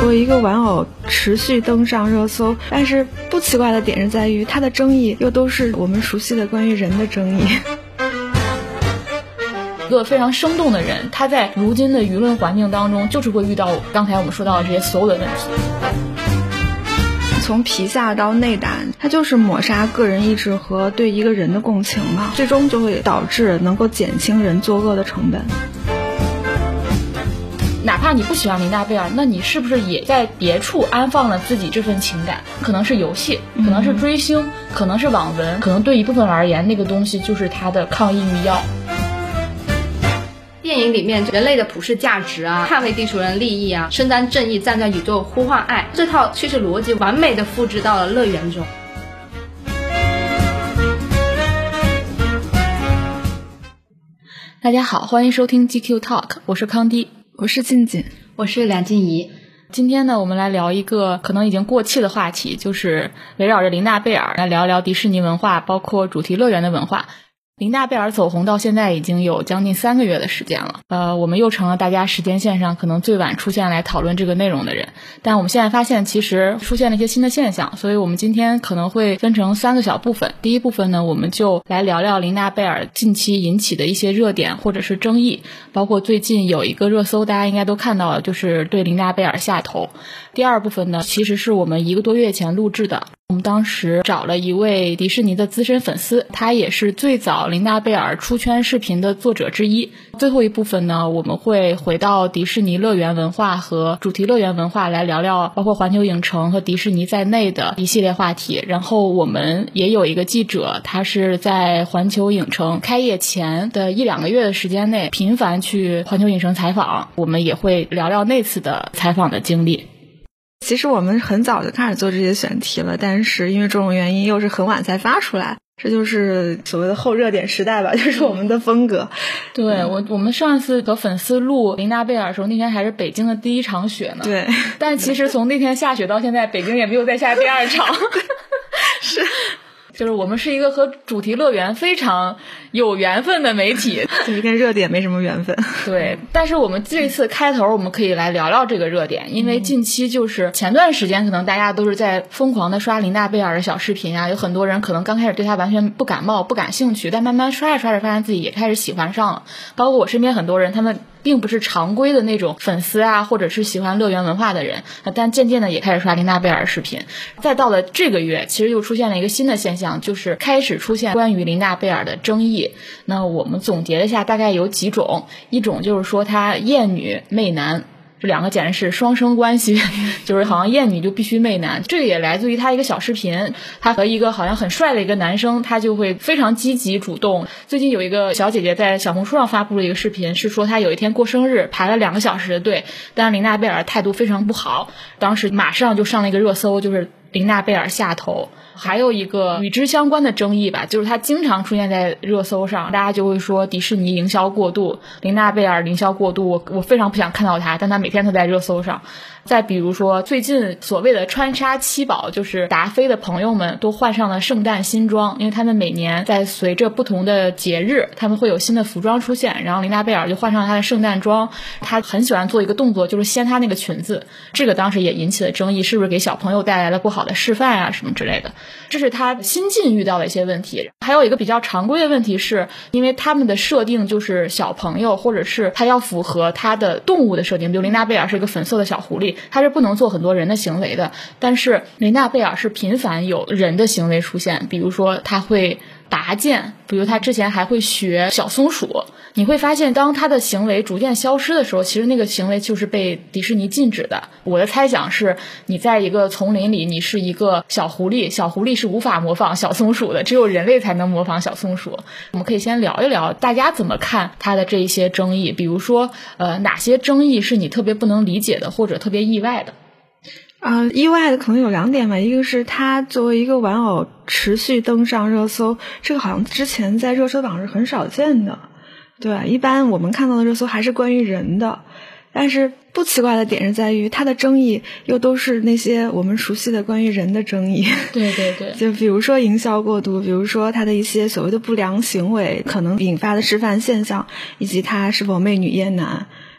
作为一个玩偶持续登上热搜，但是不奇怪的点是在于它的争议又都是我们熟悉的关于人的争议。 一个非常生动的人，他在如今的舆论环境当中就是会遇到刚才我们说到的这些所有的问题。 从皮下到内胆，它就是抹杀个人意志和对一个人的共情嘛，最终就会导致能够减轻人作恶的成本。 哪怕你不喜欢琳达贝尔，那你是不是也在别处安放了自己这份情感？可能是游戏，可能是追星，可能是网文，可能对一部分人而言，那个东西就是他的抗抑郁药。 电影里面人类的普世价值啊，捍卫地球人利益啊，伸张正义，站在宇宙呼唤爱，这套叙事逻辑完美的复制到了乐园中。 大家好，欢迎收听 GQ Talk， 我是康迪， 我是静静， 我是梁静怡。 今天呢，我们来聊一个可能已经过气的话题，就是围绕着琳达贝尔来聊一聊迪士尼文化，包括主题乐园的文化。琳达贝尔走红到现在已经有将近3个月的时间了，我们又成了大家时间线上可能最晚出现来讨论这个内容的人。但我们现在发现其实出现了一些新的现象，所以我们今天可能会分成3个小部分。第一部分呢，我们就来聊聊琳达贝尔近期引起的一些热点或者是争议，包括最近有一个热搜大家应该都看到了，就是对琳达贝尔下头。第二部分呢，其实是我们1个多月前录制的，我们当时找了一位迪士尼的资深粉丝，他也是最早琳达贝尔出圈视频的作者之一。最后一部分呢，我们会回到迪士尼乐园文化和主题乐园文化来聊聊包括环球影城和迪士尼在内的一系列话题。然后我们也有一个记者，他是在环球影城开业前的1-2个月的时间内频繁去环球影城采访，我们也会聊聊那次的采访的经历。 其实我们很早就开始做这些选题了，但是因为种种原因又是很晚才发出来，这就是所谓的后热点时代吧，就是我们的风格。 对，我们上一次和粉丝录琳达贝尔的时候，那天还是北京的第1场雪呢。 对， 但其实从那天下雪到现在，北京也没有再下第2场。 是。 就是我们是一个和主题乐园非常有缘分的媒体， 就是跟热点没什么缘分。 对，但是我们这次开头我们可以来聊聊这个热点，因为近期就是前段时间可能大家都是在疯狂的刷琳达贝尔的小视频啊，有很多人可能刚开始对他完全不感冒不感兴趣，但慢慢刷着刷着发现自己也开始喜欢上了。包括我身边很多人，他们并不是常规的那种粉丝啊，或者是喜欢乐园文化的人，但渐渐的也开始刷琳达贝尔视频。再到了这个月，其实又出现了一个新的现象，就是开始出现关于琳达贝尔的争议。那我们总结了一下，大概有几种，一种就是说她厌女媚男，这2个简直是双生关系，就是好像厌女就必须媚男。这个也来自于他一个小视频，他和一个好像很帅的一个男生，他就会非常积极主动。最近有一个小姐姐在小红书上发布了一个视频，是说她有一天过生日排了2个小时的队，但是琳达贝尔态度非常不好，当时马上就上了一个热搜，就是琳达贝尔下头。还有一个与之相关的争议吧，就是他经常出现在热搜上，大家就会说迪士尼营销过度，琳达贝尔营销过度，我非常不想看到他，但他每天都在热搜上。再比如说最近所谓的穿插7宝，就是达菲的朋友们都换上了圣诞新装，因为他们每年在随着不同的节日他们会有新的服装出现，然后琳达贝尔就换上了她的圣诞装，她很喜欢做一个动作，就是掀她那个裙子，这个当时也引起了争议，是不是给小朋友带来了不好的示范啊什么之类的。这是她新近遇到的一些问题。还有一个比较常规的问题是，因为他们的设定就是小朋友，或者是他要符合他的动物的设定，比如琳达贝尔是一个粉色的小狐狸，他是不能做很多人的行为的，但是琳达贝尔是频繁有人的行为出现，比如说他会拔剑，比如他之前还会学小松鼠。你会发现当他的行为逐渐消失的时候，其实那个行为就是被迪士尼禁止的。我的猜想是，你在一个丛林里，你是一个小狐狸，小狐狸是无法模仿小松鼠的，只有人类才能模仿小松鼠。我们可以先聊一聊大家怎么看他的这一些争议，比如说哪些争议是你特别不能理解的，或者特别意外的。 意外的可能有2点吧，一个是它作为一个玩偶持续登上热搜，这个好像之前在热搜榜是很少见的。对，一般我们看到的热搜还是关于人的，但是不奇怪的点是在于它的争议又都是那些我们熟悉的关于人的争议。 对对对， 就比如说营销过度，比如说它的一些所谓的不良行为可能引发的示范现象，以及它是否媚女厌男。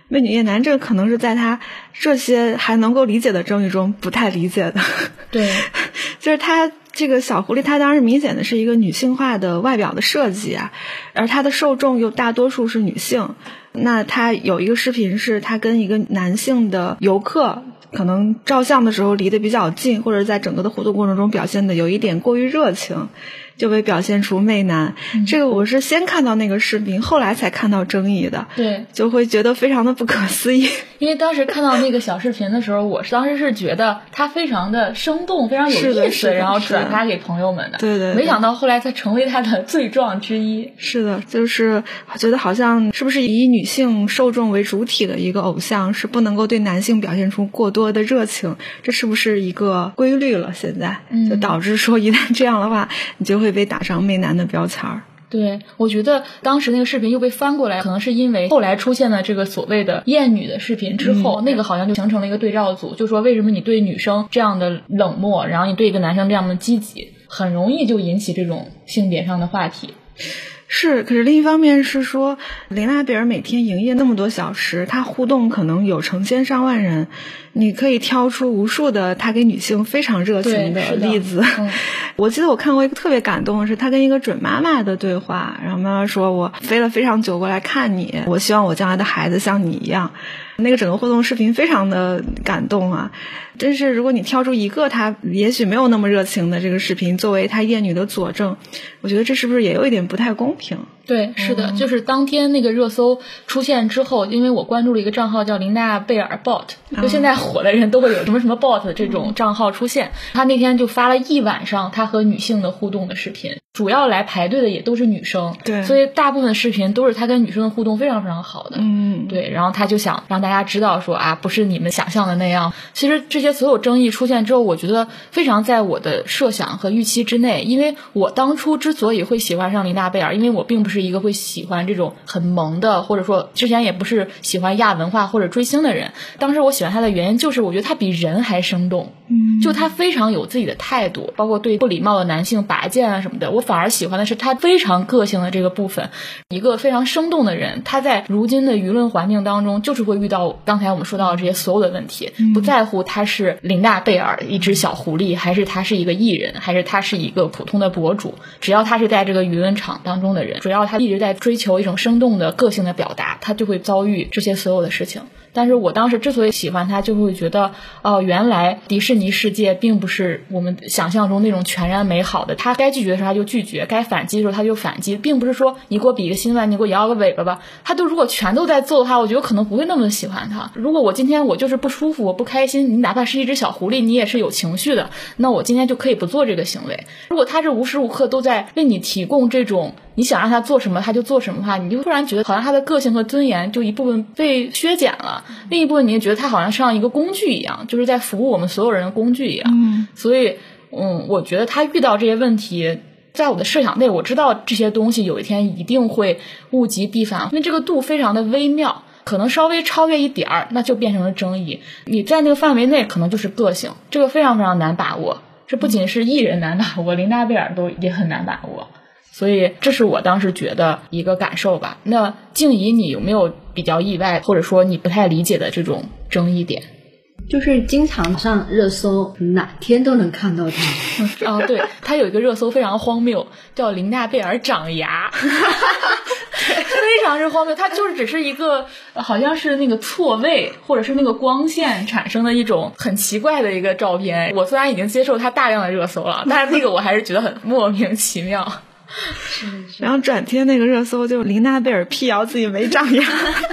媚女夜男这个可能是在他这些还能够理解的争议中不太理解的。 对， 就是他这个小狐狸，它当然明显的是一个女性化的外表的设计啊，而它的受众又大多数是女性。那他有一个视频是他跟一个男性的游客可能照相的时候离得比较近，或者在整个的互动过程中表现的有一点过于热情，就被表现出媚男。这个我是先看到那个视频，后来才看到争议的。 对， 就会觉得非常的不可思议。 因为当时看到那个小视频的时候，我当时是觉得它非常的生动，非常有意思，然后转发给朋友们的。 对， 没想到后来它成为它的罪状之一。 是的，就是觉得好像是不是以女性受众为主体的一个偶像是不能够对男性表现出过多的热情，这是不是一个规律了？现在就导致说一旦这样的话，你就会被打上媚男的标签儿。 对，我觉得当时那个视频又被翻过来，可能是因为后来出现了这个所谓的艳女的视频之后，那个好像就形成了一个对照组，就说为什么你对女生这样的冷漠，然后你对一个男生这样的积极，很容易就引起这种性别上的话题。 是，可是另一方面是说，琳娜贝尔每天营业那么多小时，她互动可能有成千上万人，你可以挑出无数的她给女性非常热情的例子。我记得我看过一个特别感动的是她跟一个准妈妈的对话，然后妈妈说，我飞了非常久过来看你，我希望我将来的孩子像你一样。那个整个互动视频非常的感动啊，真是如果你挑出一个她也许没有那么热情的这个视频作为她艳女的佐证，我觉得这是不是也有一点不太公平？ 对，是的，就是当天那个热搜出现之后，因为我关注了一个账号叫琳娜贝尔 bot， 就现在火的人都会有什么什么 bot 这种账号出现，他那天就发了一晚上他和女性的互动的视频，主要来排队的也都是女生， 对， 所以大部分视频都是他跟女生的互动非常非常好的。对，然后他就想让大家知道说啊，不是你们想象的那样。其实这些所有争议出现之后，我觉得非常在我的设想和预期之内，因为我当初之所以会喜欢上琳娜贝尔，因为我并不是一个会喜欢这种很萌的，或者说之前也不是喜欢亚文化或者追星的人。当时我喜欢她的原因就是我觉得她比人还生动，就她非常有自己的态度，包括对不礼貌的男性拔剑啊什么的，我反而喜欢的是她非常个性的这个部分。一个非常生动的人，她在如今的舆论环境当中就是会遇到刚才我们说到的这些所有的问题，不在乎她是琳娜贝尔一只小狐狸，还是她是一个艺人，还是她是一个普通的博主，只要她是在这个舆论场当中的人，只要她一直在追求一种生动的个性的表达，她就会遭遇这些所有的事情。但是我当时之所以喜欢它，就会觉得原来迪士尼世界并不是我们想象中那种全然美好的，他该拒绝的时候他就拒绝，该反击的时候他就反击，并不是说你给我比个心外，你给我摇个尾巴吧，他都如果全都在做的话，我觉得可能不会那么喜欢他。如果我今天我就是不舒服，我不开心，你哪怕是一只小狐狸，你也是有情绪的，那我今天就可以不做这个行为。如果他是无时无刻都在为你提供这种你想让他做什么他就做什么的话，你就突然觉得好像他的个性和尊严就一部分被削减了，另一部分你也觉得他好像像一个工具一样，就是在服务我们所有人的工具一样。所以我觉得他遇到这些问题在我的设想内，我知道这些东西有一天一定会物极必反，因为这个度非常的微妙，可能稍微超越一点儿那就变成了争议，你在那个范围内可能就是个性，这个非常非常难把握，这不仅是艺人难把握，琳娜贝尔都也很难把握。所以这是我当时觉得一个感受吧。那静怡你有没有比较意外或者说你不太理解的这种争议点？ 就是经常上热搜，哪天都能看到他。 对，他有一个热搜非常荒谬，叫琳娜贝尔长牙。非常是荒谬，它就是只是一个好像是那个错位或者是那个光线产生的一种很奇怪的一个照片。我虽然已经接受它大量的热搜了，但是那个我还是觉得很莫名其妙。 然后转贴那个热搜就琳娜贝尔辟谣自己没长牙。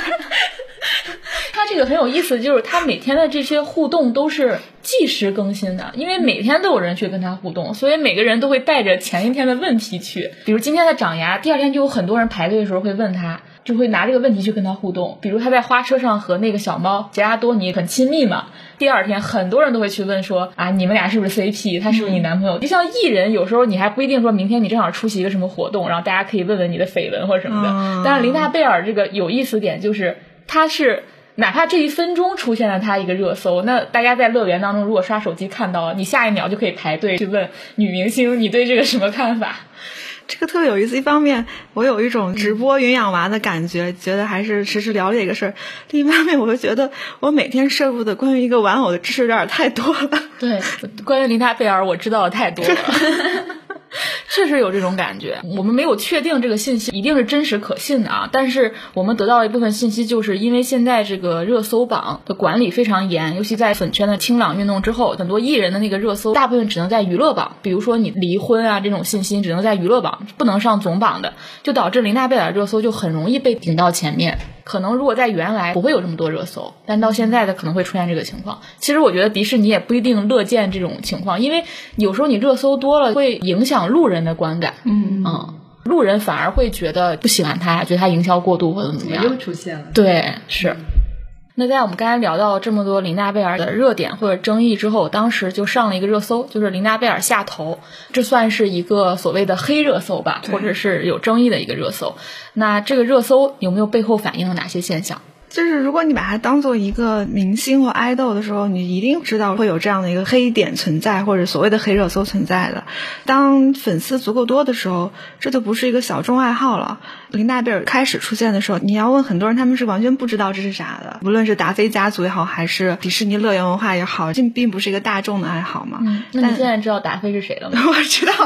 他这个很有意思，就是他每天的这些互动都是即时更新的，因为每天都有人去跟他互动，所以每个人都会带着前一天的问题去，比如今天他长牙，第二天就有很多人排队的时候会问他，就会拿这个问题去跟他互动。比如他在花车上和那个小猫杰拉多尼很亲密嘛，第二天很多人都会去问说啊，你们俩是不是 CP， 他是不是你男朋友。就像艺人有时候你还不一定说明天你正好出席一个什么活动，然后大家可以问问你的绯闻或者什么的。但是琳娜贝尔这个有意思点就是他是哪怕这1分钟出现了他一个热搜，那大家在乐园当中如果刷手机看到了，你下一秒就可以排队去问女明星你对这个什么看法。 这个特别有意思，一方面我有一种直播云养娃的感觉，觉得还是时时聊这个事儿；另一方面，我就觉得我每天摄入的关于一个玩偶的知识有点太多了。 对，关于琳达贝尔我知道的太多了。确实有这种感觉，我们没有确定这个信息一定是真实可信的啊，但是我们得到了一部分信息，就是因为现在这个热搜榜的管理非常严，尤其在粉圈的清朗运动之后，很多艺人的那个热搜大部分只能在娱乐榜，比如说你离婚啊这种信息只能在娱乐榜，不能上总榜的，就导致琳达贝尔热搜就很容易被顶到前面。可能如果在原来不会有这么多热搜，但到现在的可能会出现这个情况。其实我觉得迪士尼也不一定乐见这种情况，因为有时候你热搜多了会影响路人的观感。路人反而会觉得不喜欢他，觉得他营销过度或者怎么样。 又出现了。 对，是。那在我们刚才聊到这么多琳达贝尔的热点或者争议之后，当时就上了一个热搜，就是琳达贝尔下头，这算是一个所谓的黑热搜吧，或者是有争议的一个热搜。那这个热搜有没有背后反映了哪些现象？ 就是如果你把它当做一个明星或爱豆的时候，你一定知道会有这样的一个黑点存在，或者所谓的黑热搜存在的。当粉丝足够多的时候，这就不是一个小众爱好了。琳达贝尔开始出现的时候，你要问很多人，他们是完全不知道这是啥的。无论是达菲家族也好，还是迪士尼乐园文化也好，这并不是一个大众的爱好嘛。 那你现在知道达菲是谁了吗？ 我知道。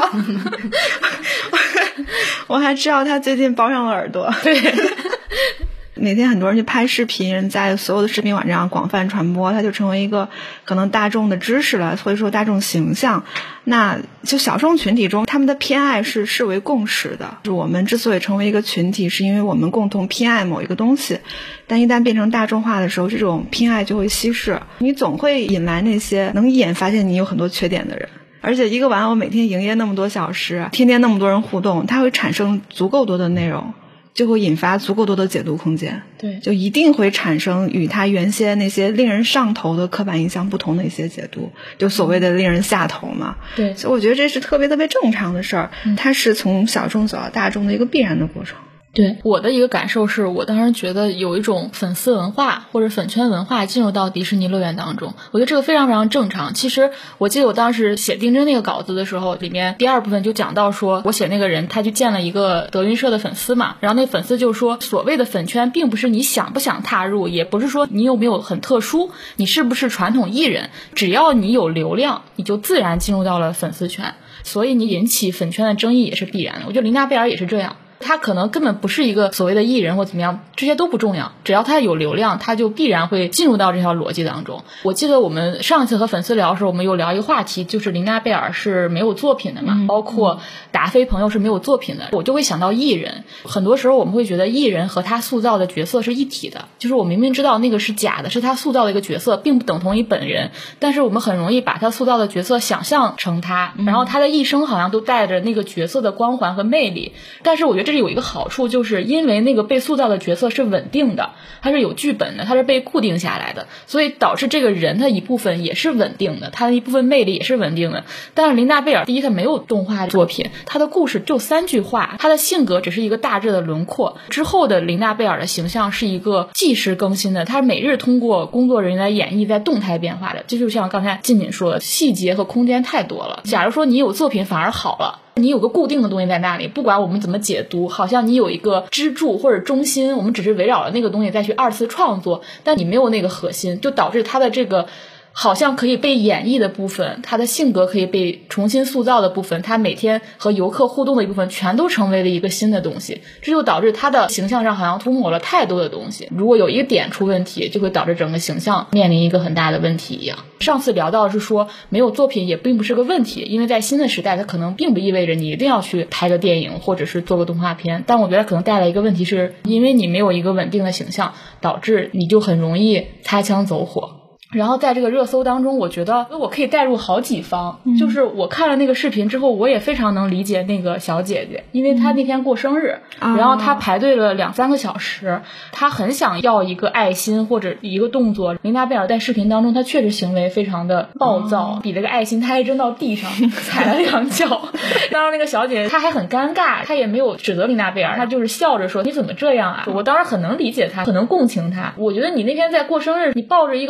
我还知道他最近包上了耳朵。 对。 每天很多人去拍视频，在所有的视频网站上广泛传播，它就成为一个可能大众的知识了，或者说大众形象。那就小众群体中，他们的偏爱是视为共识的。就是我们之所以成为一个群体，是因为我们共同偏爱某一个东西。但一旦变成大众化的时候，这种偏爱就会稀释，你总会引来那些能一眼发现你有很多缺点的人。而且一个玩偶每天营业那么多小时，天天那么多人互动，它会产生足够多的内容，就会引发足够多的解读空间。 对， 就一定会产生与它原先那些令人上头的刻板印象不同的一些解读，就所谓的令人下头嘛。 对， 所以我觉得这是特别特别正常的事儿，它是从小众走到大众的一个必然的过程。 对，我的一个感受是，我当时觉得有一种粉丝文化或者粉圈文化进入到迪士尼乐园当中，我觉得这个非常非常正常。其实我记得我当时写丁真那个稿子的时候，里面第二部分就讲到说，我写那个人他去见了一个德云社的粉丝嘛，然后那粉丝就说，所谓的粉圈并不是你想不想踏入，也不是说你有没有很特殊，你是不是传统艺人，只要你有流量，你就自然进入到了粉丝圈，所以你引起粉圈的争议也是必然的。我觉得琳达贝尔也是这样。他可能根本不是一个所谓的艺人或怎么样，这些都不重要，只要他有流量，他就必然会进入到这条逻辑当中。我记得我们上一次和粉丝聊的时候，我们有聊一个话题，就是琳达贝尔是没有作品的嘛，包括达菲朋友是没有作品的，我就会想到艺人。很多时候我们会觉得艺人和他塑造的角色是一体的，就是我明明知道那个是假的，是他塑造的一个角色，并不等同于本人，但是我们很容易把他塑造的角色想象成他，然后他的一生好像都带着那个角色的光环和魅力。但是我觉得这是有一个好处，就是因为那个被塑造的角色是稳定的，他是有剧本的，他是被固定下来的，所以导致这个人他一部分也是稳定的，他的一部分魅力也是稳定的。但是琳达贝尔，第一，他没有动画作品，他的故事就3句话，他的性格只是一个大致的轮廓，之后的琳达贝尔的形象是一个即时更新的，他每日通过工作人员的演绎在动态变化的。这就像刚才静敏说的，细节和空间太多了。假如说你有作品反而好了，你有个固定的东西在那里，不管我们怎么解读，好像你有一个支柱或者中心，我们只是围绕了那个东西再去二次创作，但你没有那个核心，就导致它的这个好像可以被演绎的部分，他的性格可以被重新塑造的部分，他每天和游客互动的一部分全都成为了一个新的东西，这就导致他的形象上好像涂抹了太多的东西，如果有一个点出问题，就会导致整个形象面临一个很大的问题一样。上次聊到的是说没有作品也并不是个问题，因为在新的时代它可能并不意味着你一定要去拍个电影或者是做个动画片，但我觉得可能带来一个问题是，因为你没有一个稳定的形象，导致你就很容易擦枪走火。然后在这个热搜当中，我觉得我可以带入好几方，就是我看了那个视频之后，我也非常能理解那个小姐姐，因为她那天过生日，然后她排队了2-3个小时，她很想要一个爱心或者一个动作。琳达贝尔在视频当中，她确实行为非常的暴躁，比这个爱心她还扔到地上踩了2脚。当时那个小姐姐她还很尴尬，她也没有指责琳达贝尔，她就是笑着说你怎么这样啊。我当时很能理解她，很能共情她。我觉得你那天在过生日，你抱着一个非常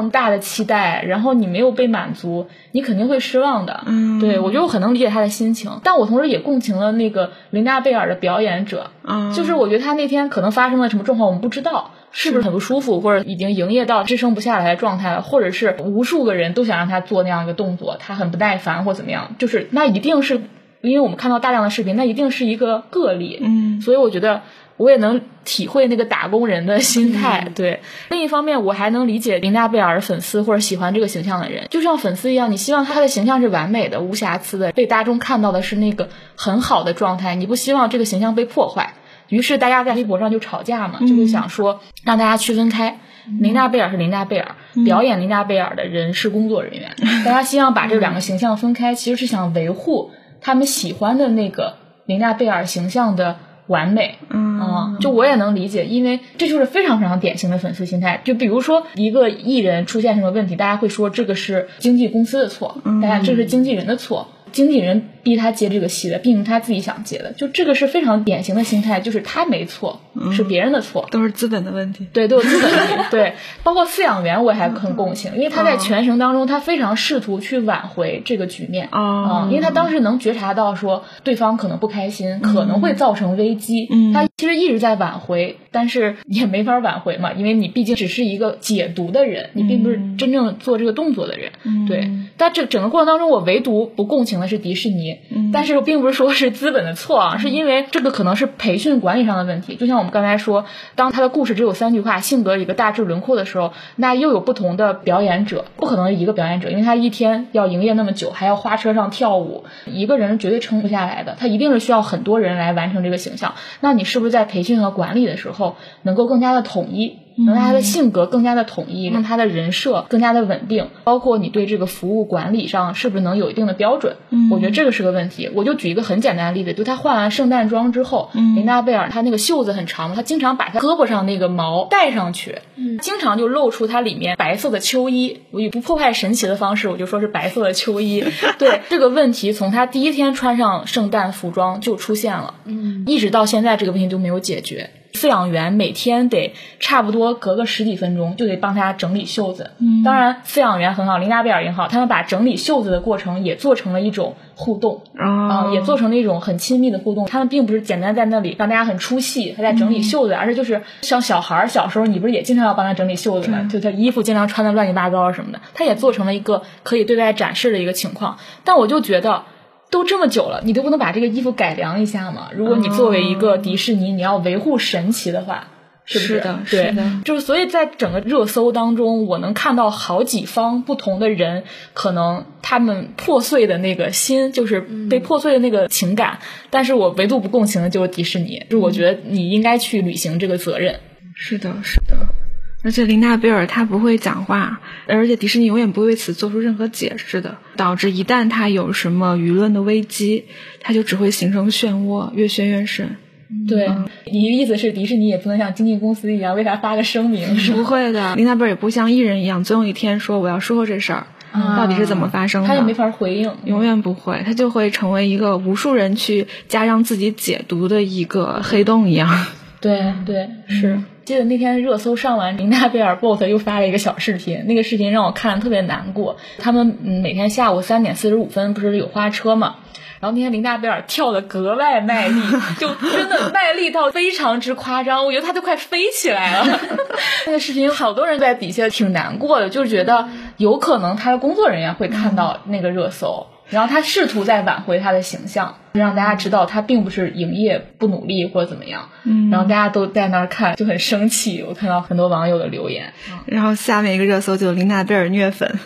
么大的期待，然后你没有被满足，你肯定会失望的。对，我觉得我很能理解他的心情，但我同时也共情了那个琳达贝尔的表演者。就是我觉得他那天可能发生了什么状况我们不知道，是不是很不舒服，或者已经营业到支撑不下来的状态了，或者是无数个人都想让他做那样一个动作，他很不耐烦或怎么样，就是那一定是因为我们看到大量的视频，那一定是一个个例。所以我觉得我也能体会那个打工人的心态。对，另一方面我还能理解琳达贝尔粉丝或者喜欢这个形象的人，就像粉丝一样，你希望他的形象是完美的无瑕疵的，被大众看到的是那个很好的状态，你不希望这个形象被破坏。于是大家在微博上就吵架嘛，就会想说让大家区分开，琳达贝尔是琳达贝尔，表演琳达贝尔的人是工作人员。大家希望把这两个形象分开，其实是想维护他们喜欢的那个琳达贝尔形象的完美。就我也能理解，因为这就是非常非常典型的粉丝心态。就比如说一个艺人出现什么问题，大家会说这个是经纪公司的错，大家这是经纪人的错，经纪人逼他接这个戏的，并不是他自己想接的，就这个是非常典型的心态，就是他没错，是别人的错， 都是资本的问题。 对，都是资本的问题。对，包括饲养员我还很共情，因为他在全程当中他非常试图去挽回这个局面。因为他当时能觉察到说对方可能不开心，可能会造成危机，他其实一直在挽回，但是也没法挽回嘛，因为你毕竟只是一个解读的人，你并不是真正做这个动作的人。对，但这整个过程当中我唯独不共情的是迪士尼。但是并不是说是资本的错啊，是因为这个可能是培训管理上的问题。就像我们刚才说，当他的故事只有3句话，性格一个大致轮廓的时候，那又有不同的表演者，不可能一个表演者，因为他一天要营业那么久，还要花车上跳舞，一个人绝对撑不下来的，他一定是需要很多人来完成这个形象。那你是不是在培训和管理的时候能够更加的统一，能让他的性格更加的统一，让他的人设更加的稳定，包括你对这个服务管理上是不是能有一定的标准。我觉得这个是个问题。我就举一个很简单的例子，就他换完圣诞装之后，琳达贝尔他那个袖子很长，他经常把他胳膊上那个毛戴上去，经常就露出他里面白色的秋衣。我以不破坏神奇的方式，我就说是白色的秋衣。对，这个问题从他第一天穿上圣诞服装就出现了，一直到现在这个问题就没有解决。饲养员每天得差不多隔个10几分钟就得帮他整理袖子。当然饲养员很好，琳达贝尔也好，他们把整理袖子的过程也做成了一种互动，也做成了一种很亲密的互动。他们并不是简单在那里让大家很出戏，他在整理袖子，而是就是像小孩小时候，你不是也经常要帮他整理袖子吗？就他衣服经常穿的乱七八糟什么的，他也做成了一个可以对外展示的一个情况。但我就觉得都这么久了，你都不能把这个衣服改良一下吗？如果你作为一个迪士尼，你要维护神奇的话，是不是？ 是的， 对， 是的。 就是所以在整个热搜当中，我能看到好几方不同的人，可能他们破碎的那个心，就是被破碎的那个情感，但是我唯独不共情的就是迪士尼，就是我觉得你应该去履行这个责任。 是的，是的。而且琳达贝尔她不会讲话，而且迪士尼永远不会为此做出任何解释的，导致一旦她有什么舆论的危机，她就只会形成漩涡，越陷越深。 对，你的意思是迪士尼也不能像经纪公司一样为他发个声明，是不会的。琳达贝尔也不像艺人一样，总有一天说我要说这事儿，到底是怎么发生的， 他也没法回应， 永远不会，他就会成为一个无数人去加上自己解读的一个黑洞一样。 对对，是。记得那天热搜上完，琳达贝尔 bot 又发了一个小视频，那个视频让我看得特别难过。他们每天下午3点45分不是有花车嘛，然后那天琳达贝尔跳得格外卖力，就真的卖力到非常之夸张，我觉得他都快飞起来了。那个视频好多人在底下挺难过的，就是觉得有可能他的工作人员会看到那个热搜，然后他试图在挽回他的形象，让大家知道他并不是营业不努力或者怎么样。然后大家都在那儿看，就很生气。我看到很多网友的留言， 然后下面一个热搜就琳达贝尔虐粉。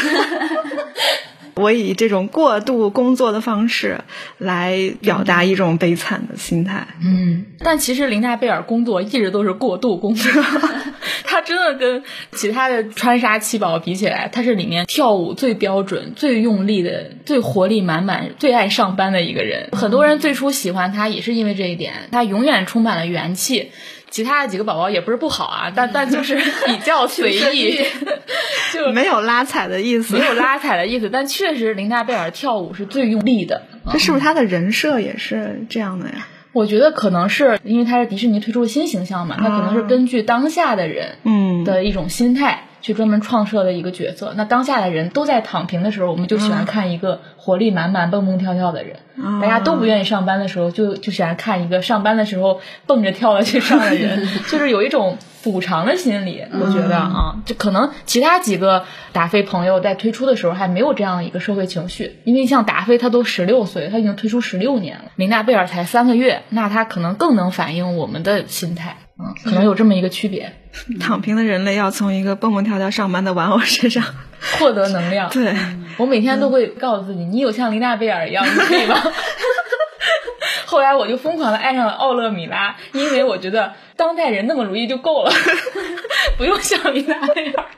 我以这种过度工作的方式来表达一种悲惨的心态。 但其实琳达贝尔工作一直都是过度工作。她真的跟其他的川沙七宝比起来，她是里面跳舞最标准、最用力的、最活力满满、最爱上班的一个人。很多人最初喜欢她也是因为这一点，她永远充满了元气。其他的几个宝宝也不是不好啊，但就是比较随意，就没有拉踩的意思， 没有拉踩的意思。但确实琳达贝尔跳舞是最用力的。 这是不是她的人设也是这样的呀？ 我觉得可能是因为她是迪士尼推出的新形象嘛，她可能是根据当下的人的一种心态去专门创设的一个角色。那当下的人都在躺平的时候，我们就喜欢看一个活力满满蹦蹦跳跳的人，大家都不愿意上班的时候就喜欢看一个上班的时候蹦着跳了去上的人就是有一种补偿的心理。我觉得就可能其他几个达菲朋友在推出的时候还没有这样一个社会情绪，因为像达菲他都16岁，他已经推出16年了，琳娜贝尔才3个月，那他可能更能反映我们的心态，可能有这么一个区别。 躺平的人类要从一个蹦蹦跳跳上班的玩偶身上获得能量。 对， 我每天都会告诉自己，你有像琳娜贝尔一样，你可以吗？后来我就疯狂的爱上了奥勒米拉，因为我觉得当代人那么如意就够了，不用像琳娜贝尔。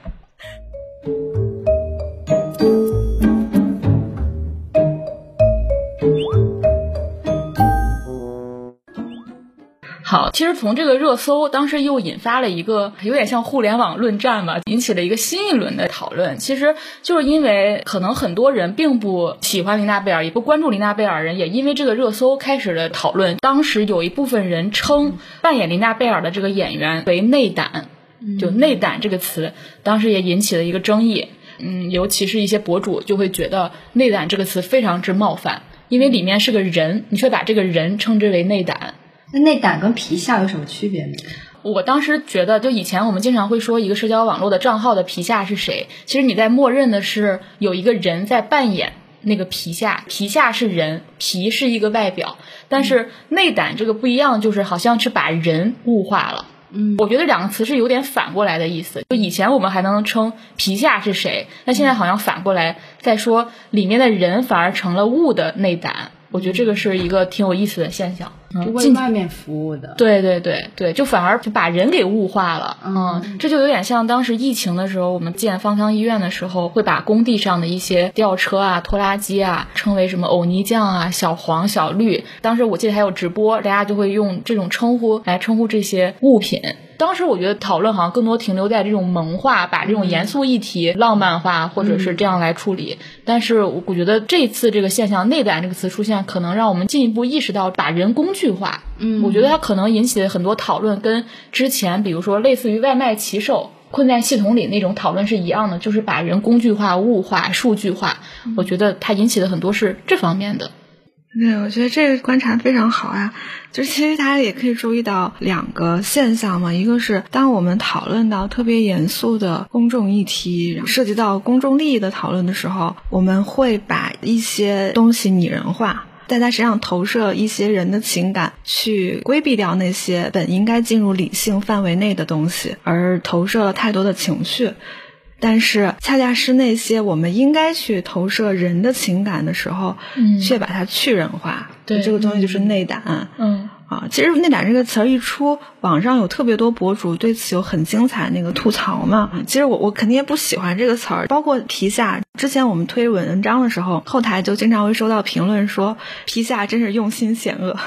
好，其实从这个热搜当时又引发了一个有点像互联网论战吧，引起了一个新一轮的讨论。其实就是因为可能很多人并不喜欢琳娜贝尔，也不关注琳娜贝尔人，也因为这个热搜开始了讨论。当时有一部分人称扮演琳娜贝尔的这个演员为内胆，就内胆这个词当时也引起了一个争议。尤其是一些博主就会觉得内胆这个词非常之冒犯，因为里面是个人，你却把这个人称之为内胆。 那内胆跟皮下有什么区别呢？ 我当时觉得，就以前我们经常会说一个社交网络的账号的皮下是谁，其实你在默认的是有一个人在扮演那个皮下，皮下是人，皮是一个外表，但是内胆这个不一样，就是好像是把人物化了。我觉得两个词是有点反过来的意思，就以前我们还能称皮下是谁，那现在好像反过来再说里面的人反而成了物的内胆。我觉得这个是一个挺有意思的现象， 就为外面服务的。 对对对对，就反而就把人给物化了。这就有点像当时疫情的时候，我们建方舱医院的时候，会把工地上的一些吊车啊、拖拉机啊称为什么欧尼酱啊、小黄、小绿。当时我记得还有直播，大家就会用这种称呼来称呼这些物品。当时我觉得讨论好像更多停留在这种萌化，把这种严肃议题浪漫化，或者是这样来处理。但是我觉得这次这个现象内胆这个词出现，可能让我们进一步意识到把人工具化。我觉得它可能引起的很多讨论跟之前比如说类似于外卖骑手困在系统里那种讨论是一样的，就是把人工具化、物化、数据化。我觉得它引起的很多是这方面的。 对，我觉得这个观察非常好啊。就是其实大家也可以注意到两个现象嘛，一个是当我们讨论到特别严肃的公众议题，涉及到公众利益的讨论的时候，我们会把一些东西拟人化，在他身上投射一些人的情感，去规避掉那些本应该进入理性范围内的东西，而投射了太多的情绪。但是恰恰是那些我们应该去投射人的情感的时候，却把它去人化。对，这个东西就是内胆。其实内胆这个词儿一出，网上有特别多博主对此有很精彩那个吐槽嘛。其实我肯定也不喜欢这个词儿，包括皮下。之前我们推文章的时候，后台就经常会收到评论说皮下真是用心险恶。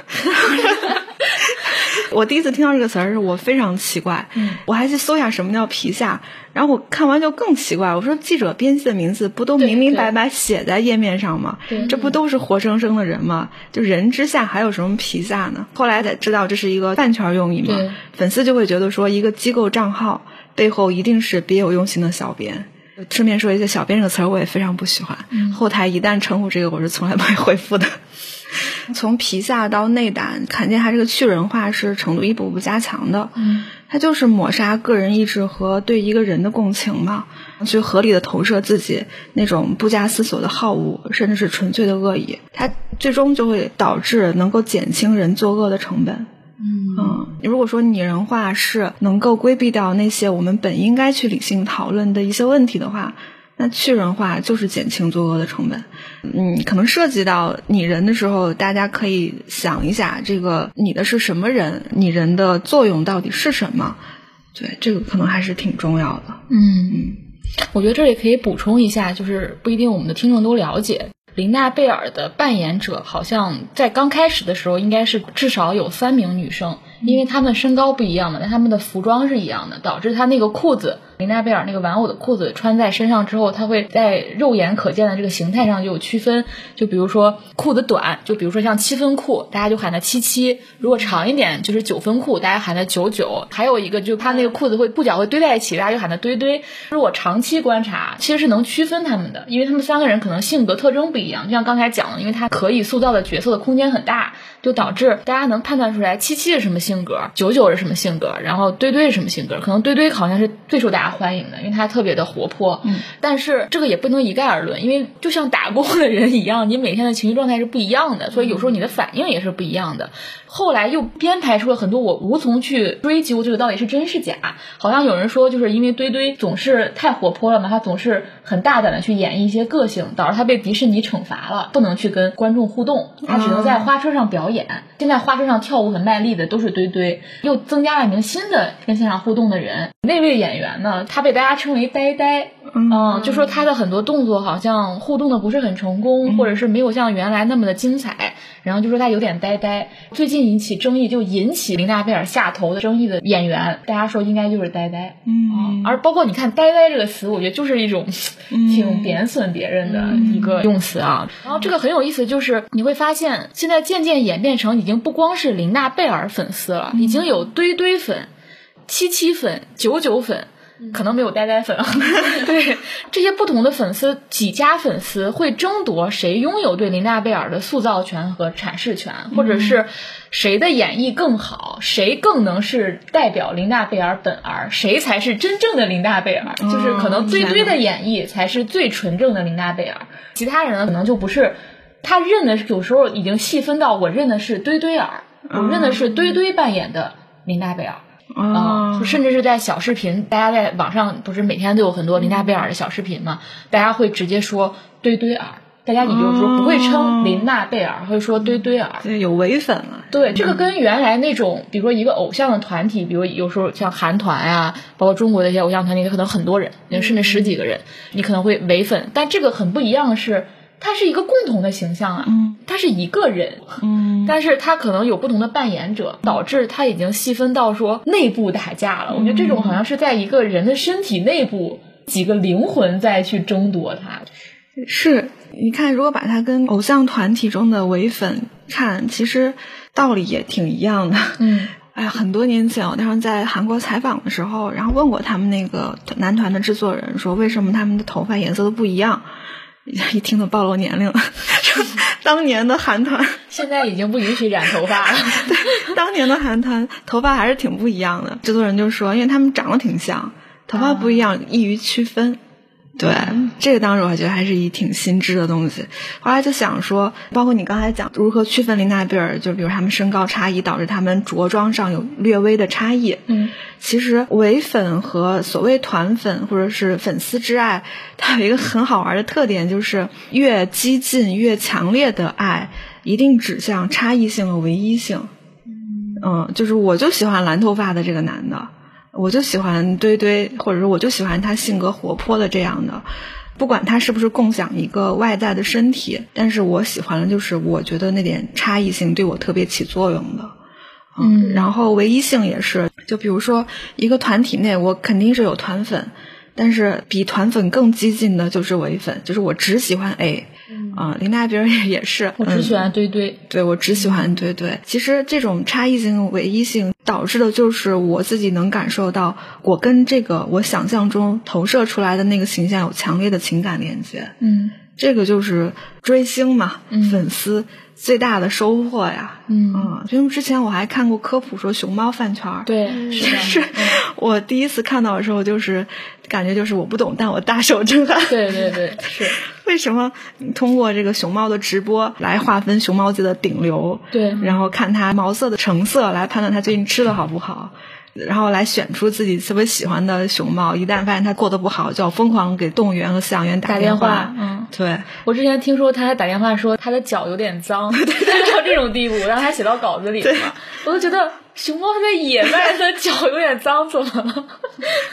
我第一次听到这个词儿，我非常奇怪，我还去搜一下什么叫皮下，然后我看完就更奇怪，我说记者编辑的名字不都明明白白写在页面上吗？这不都是活生生的人吗？就人之下还有什么皮下呢？后来才知道这是一个饭圈用语嘛，粉丝就会觉得说一个机构账号背后一定是别有用心的小编。顺便说一下，小编这个词儿我也非常不喜欢，后台一旦称呼这个我是从来不会回复的。从皮下到内胆，看见它这个去人化是程度一步步加强的。它就是抹杀个人意志和对一个人的共情嘛，去合理的投射自己那种不加思索的好恶，甚至是纯粹的恶意，它最终就会导致能够减轻人作恶的成本。如果说拟人化是能够规避掉那些我们本应该去理性讨论的一些问题的话，那去人化就是减轻作恶的成本。可能涉及到拟人的时候，大家可以想一下，这个拟的是什么人，拟人的作用到底是什么？对，这个可能还是挺重要的。 我觉得这里可以补充一下，就是不一定我们的听众都了解。琳娜贝尔的扮演者好像在刚开始的时候应该是至少有3名女生， 因为他们身高不一样嘛，但他们的服装是一样的，导致他那个裤子，琳娜贝尔那个玩偶的裤子穿在身上之后，它会在肉眼可见的这个形态上就有区分。就比如说裤子短，就比如说像7分裤，大家就喊它77；如果长一点就是9分裤，大家喊它99。还有一个就它那个裤子会布脚会堆在一起，大家就喊它堆堆。如果长期观察，其实是能区分他们的，因为他们3个人可能性格特征不一样。就像刚才讲的，因为他可以塑造的角色的空间很大，就导致大家能判断出来77是什么性格，99是什么性格，然后堆堆是什么性格。可能堆堆好像是最受大家欢迎的，因为他特别的活泼。但是这个也不能一概而论，因为就像打工的人一样，你每天的情绪状态是不一样的，所以有时候你的反应也是不一样的。后来又编排出了很多我无从去追究这个到底是真是假。好像有人说就是因为堆堆总是太活泼了嘛，他总是很大胆的去演绎一些个性，导致他被迪士尼惩罚了，不能去跟观众互动，他只能在花车上表演。现在花车上跳舞很卖力的都是堆堆，又增加了一名新的跟现场互动的人。那位演员呢，他被大家称为呆呆，就说他的很多动作好像互动的不是很成功，或者是没有像原来那么的精彩，然后就说他有点呆呆。最近引起争议，就引起琳娜贝尔下头的争议的演员，大家说应该就是呆呆。而包括你看呆呆这个词，我觉得就是一种挺贬损别人的一个用词啊。然后这个很有意思，就是你会发现现在渐渐演变成已经不光是琳娜贝尔粉丝了，已经有堆堆粉、77粉、99粉，可能没有呆呆粉。对，这些不同的粉丝，几家粉丝会争夺谁拥有对琳娜贝尔的塑造权和阐释权，或者是谁的演绎更好，谁更能是代表琳娜贝尔本儿，谁才是真正的琳娜贝尔。就是可能堆堆的演绎才是最纯正的琳娜贝尔，其他人呢可能就不是。他认的有时候已经细分到我认的是堆堆儿，我认的是堆堆扮演的琳娜贝尔。甚至是在小视频，大家在网上不是每天都有很多琳娜贝尔的小视频嘛，大家会直接说堆堆儿，大家也就是说不会称琳娜贝尔，会说堆堆儿。 对，有唯粉了。 对，这个跟原来那种比如说一个偶像的团体，比如有时候像韩团啊，包括中国的一些偶像团体，可能很多人，甚至10几个人，你可能会唯粉。但这个很不一样的是，他是一个共同的形象啊，他是一个人，但是他可能有不同的扮演者，导致他已经细分到说内部打架了。我觉得这种好像是在一个人的身体内部几个灵魂在去争夺他。 是，你看如果把它跟偶像团体中的唯粉看，其实道理也挺一样的。哎呀，很多年前我当时在韩国采访的时候，然后问过他们那个男团的制作人，说为什么他们的头发颜色都不一样。一听就暴露年龄了。当年的韩团现在已经不允许染头发了。 对，当年的韩团头发还是挺不一样的。制作人就说，因为他们长得挺像，头发不一样，易于区分。对，这个当时我觉得还是一挺新知的东西。后来就想说，包括你刚才讲如何区分琳娜贝尔，就比如他们身高差异导致他们着装上有略微的差异。其实唯粉和所谓团粉或者是粉丝之爱，它有一个很好玩的特点，就是越激进越强烈的爱一定指向差异性和唯一性。就是我就喜欢蓝头发的这个男的，我就喜欢堆堆，或者说我就喜欢他性格活泼的这样的，不管他是不是共享一个外在的身体，但是我喜欢的就是我觉得那点差异性对我特别起作用的。然后唯一性也是，就比如说一个团体内我肯定是有团粉，但是比团粉更激进的就是唯粉，就是我只喜欢 A。琳娜贝尔也是， 我只喜欢堆堆。 对，我只喜欢堆堆。其实这种差异性唯一性导致的就是我自己能感受到我跟这个我想象中投射出来的那个形象有强烈的情感连接。这个就是追星嘛，粉丝最大的收获呀。因为之前我还看过科普说熊猫饭圈。 对， 是我第一次看到的时候，就是感觉就是我不懂，但我大受震撼。 对对对，是为什么通过这个熊猫的直播来划分熊猫界的顶流？ 对， 然后看它毛色的成色来判断它最近吃的好不好，然后来选出自己特别喜欢的熊猫，一旦发现它过得不好，就要疯狂给动物园和饲养员打电话。对， 我之前听说他还打电话说他的脚有点脏，到这种地步，让他写到稿子里嘛。我就觉得熊猫在野外，它的脚有点脏，怎么了？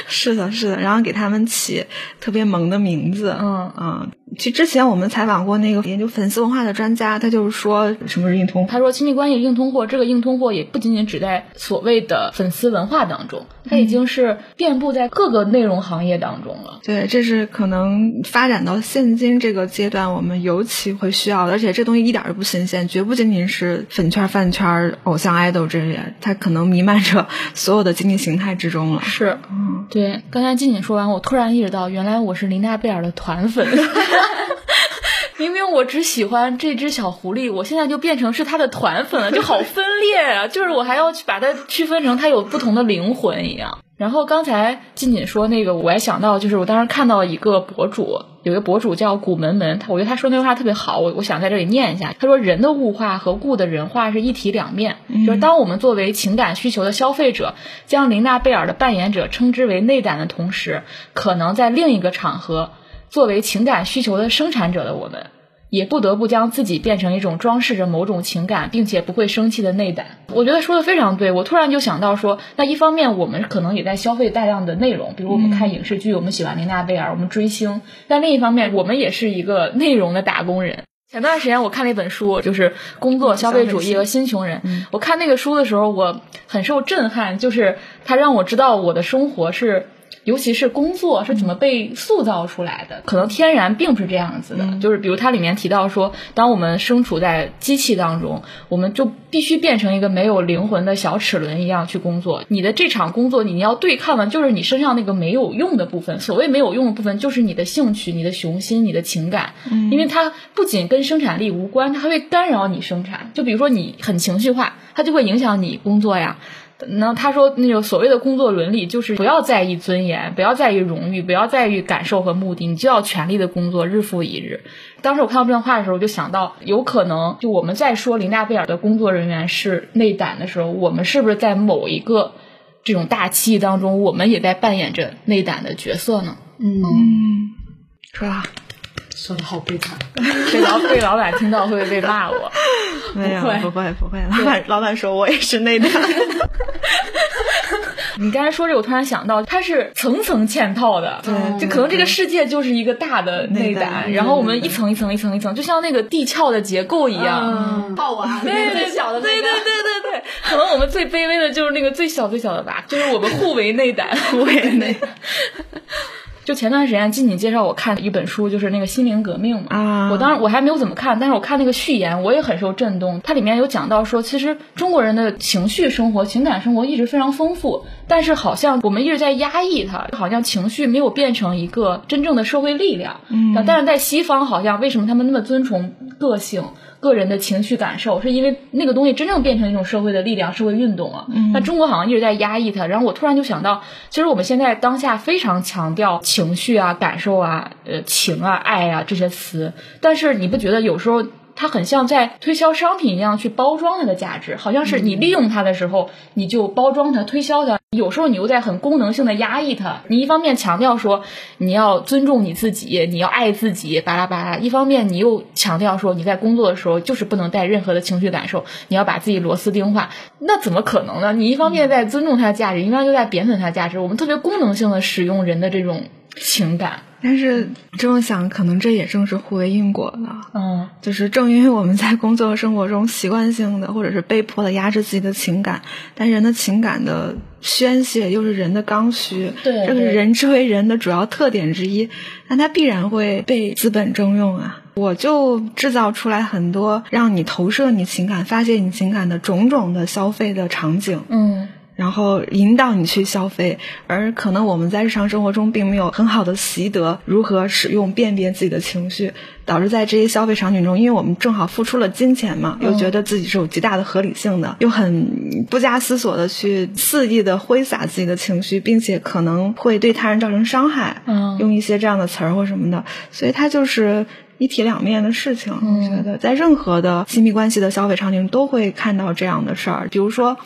是的，是的，然后给他们起特别萌的名字。其实之前我们采访过那个研究粉丝文化的专家，他就是说什么是硬通货， 他说亲密关系硬通货，这个硬通货也不仅仅只在所谓的粉丝文化当中，它已经是遍布在各个内容行业当中了。 对，这是可能发展到现今这个阶段我们尤其会需要的，而且这东西一点都不新鲜，绝不仅仅是粉圈、饭圈、偶像 idol 这些，它可能弥漫着所有的经济形态之中了。 是，对。刚才静静说完，我突然意识到，原来我是琳娜贝尔的团粉。明明我只喜欢这只小狐狸，我现在就变成是它的团粉了，就好分裂啊！就是我还要去把它区分成它有不同的灵魂一样。然后刚才静静说那个，我还想到，就是我当时看到一个博主，有一个博主叫古门门，我觉得他说那句话特别好，我想在这里念一下。他说人的物化和物的人化是一体两面，就是当我们作为情感需求的消费者，将琳娜贝尔的扮演者称之为内胆的同时，可能在另一个场合作为情感需求的生产者的我们，也不得不将自己变成一种装饰着某种情感并且不会生气的内胆。我觉得说的非常对，我突然就想到说，那一方面我们可能也在消费大量的内容，比如我们看影视剧，我们喜欢琳娜贝尔，我们追星，但另一方面我们也是一个内容的打工人。前段时间我看了一本书，就是工作、消费主义和新穷人。我看那个书的时候我很受震撼，就是它让我知道我的生活是尤其是工作是怎么被塑造出来的，可能天然并不是这样子的。就是比如它里面提到说，当我们身处在机器当中，我们就必须变成一个没有灵魂的小齿轮一样去工作。你的这场工作你要对抗的就是你身上那个没有用的部分，所谓没有用的部分就是你的兴趣、你的雄心、你的情感。因为它不仅跟生产力无关，它还会干扰你生产。就比如说你很情绪化，它就会影响你工作呀。然后他说那种所谓的工作伦理就是不要在意尊严，不要在意荣誉，不要在意感受和目的，你就要全力的工作，日复一日。当时我看到这段话的时候，我就想到有可能就我们在说琳娜贝尔的工作人员是内胆的时候，我们是不是在某一个这种大企业当中，我们也在扮演着内胆的角色呢？ 说的好悲惨。 被老板听到会不会被骂我？ 没有，不会，老板说我也是内胆。 你刚才说这个，我突然想到，它是层层嵌套的，对，就可能这个世界就是一个大的内胆，然后我们一层一层一层一层，就像那个地壳的结构一样， 套娃， 对最小的那个， 对，可能我们最卑微的就是那个最小最小的娃，就是我们互为内胆，互为内胆。就前段时间静静介绍我看一本书，就是那个心灵革命嘛。我当时我还没有怎么看，但是我看那个序言我也很受震动。它里面有讲到说，其实中国人的情绪生活、情感生活一直非常丰富，但是好像我们一直在压抑它，好像情绪没有变成一个真正的社会力量。但是在西方好像为什么他们那么尊崇个性、个人的情绪感受，是因为那个东西真正变成一种社会的力量、社会运动了。那中国好像一直在压抑它。然后我突然就想到，其实我们现在当下非常强调情绪啊、感受啊、情啊、爱啊这些词，但是你不觉得有时候它很像在推销商品一样去包装它的价值，好像是你利用它的时候你就包装它、推销它，有时候你又在很功能性的压抑它。你一方面强调说你要尊重你自己，你要爱自己巴拉巴拉，一方面你又强调说你在工作的时候就是不能带任何的情绪感受，你要把自己螺丝钉化。那怎么可能呢？你一方面在尊重它的价值，一方面又在贬损它的价值，我们特别功能性的使用人的这种情感。 但是这么想，可能这也正是互为因果的。就是正因为我们在工作和生活中习惯性的或者是被迫的压制自己的情感，但人的情感的宣泄又是人的刚需，这个人之为人的主要特点之一，那它必然会被资本征用啊。我就制造出来很多让你投射你情感、发泄你情感的种种的消费的场景。然后引导你去消费，而可能我们在日常生活中并没有很好的习得如何使用辨别自己的情绪，导致在这些消费场景中，因为我们正好付出了金钱嘛，又觉得自己是有极大的合理性的，又很不加思索的去肆意的挥洒自己的情绪，并且可能会对他人造成伤害，用一些这样的词儿或什么的，所以它就是一体两面的事情。我觉得在任何的亲密关系的消费场景都会看到这样的事儿。比如说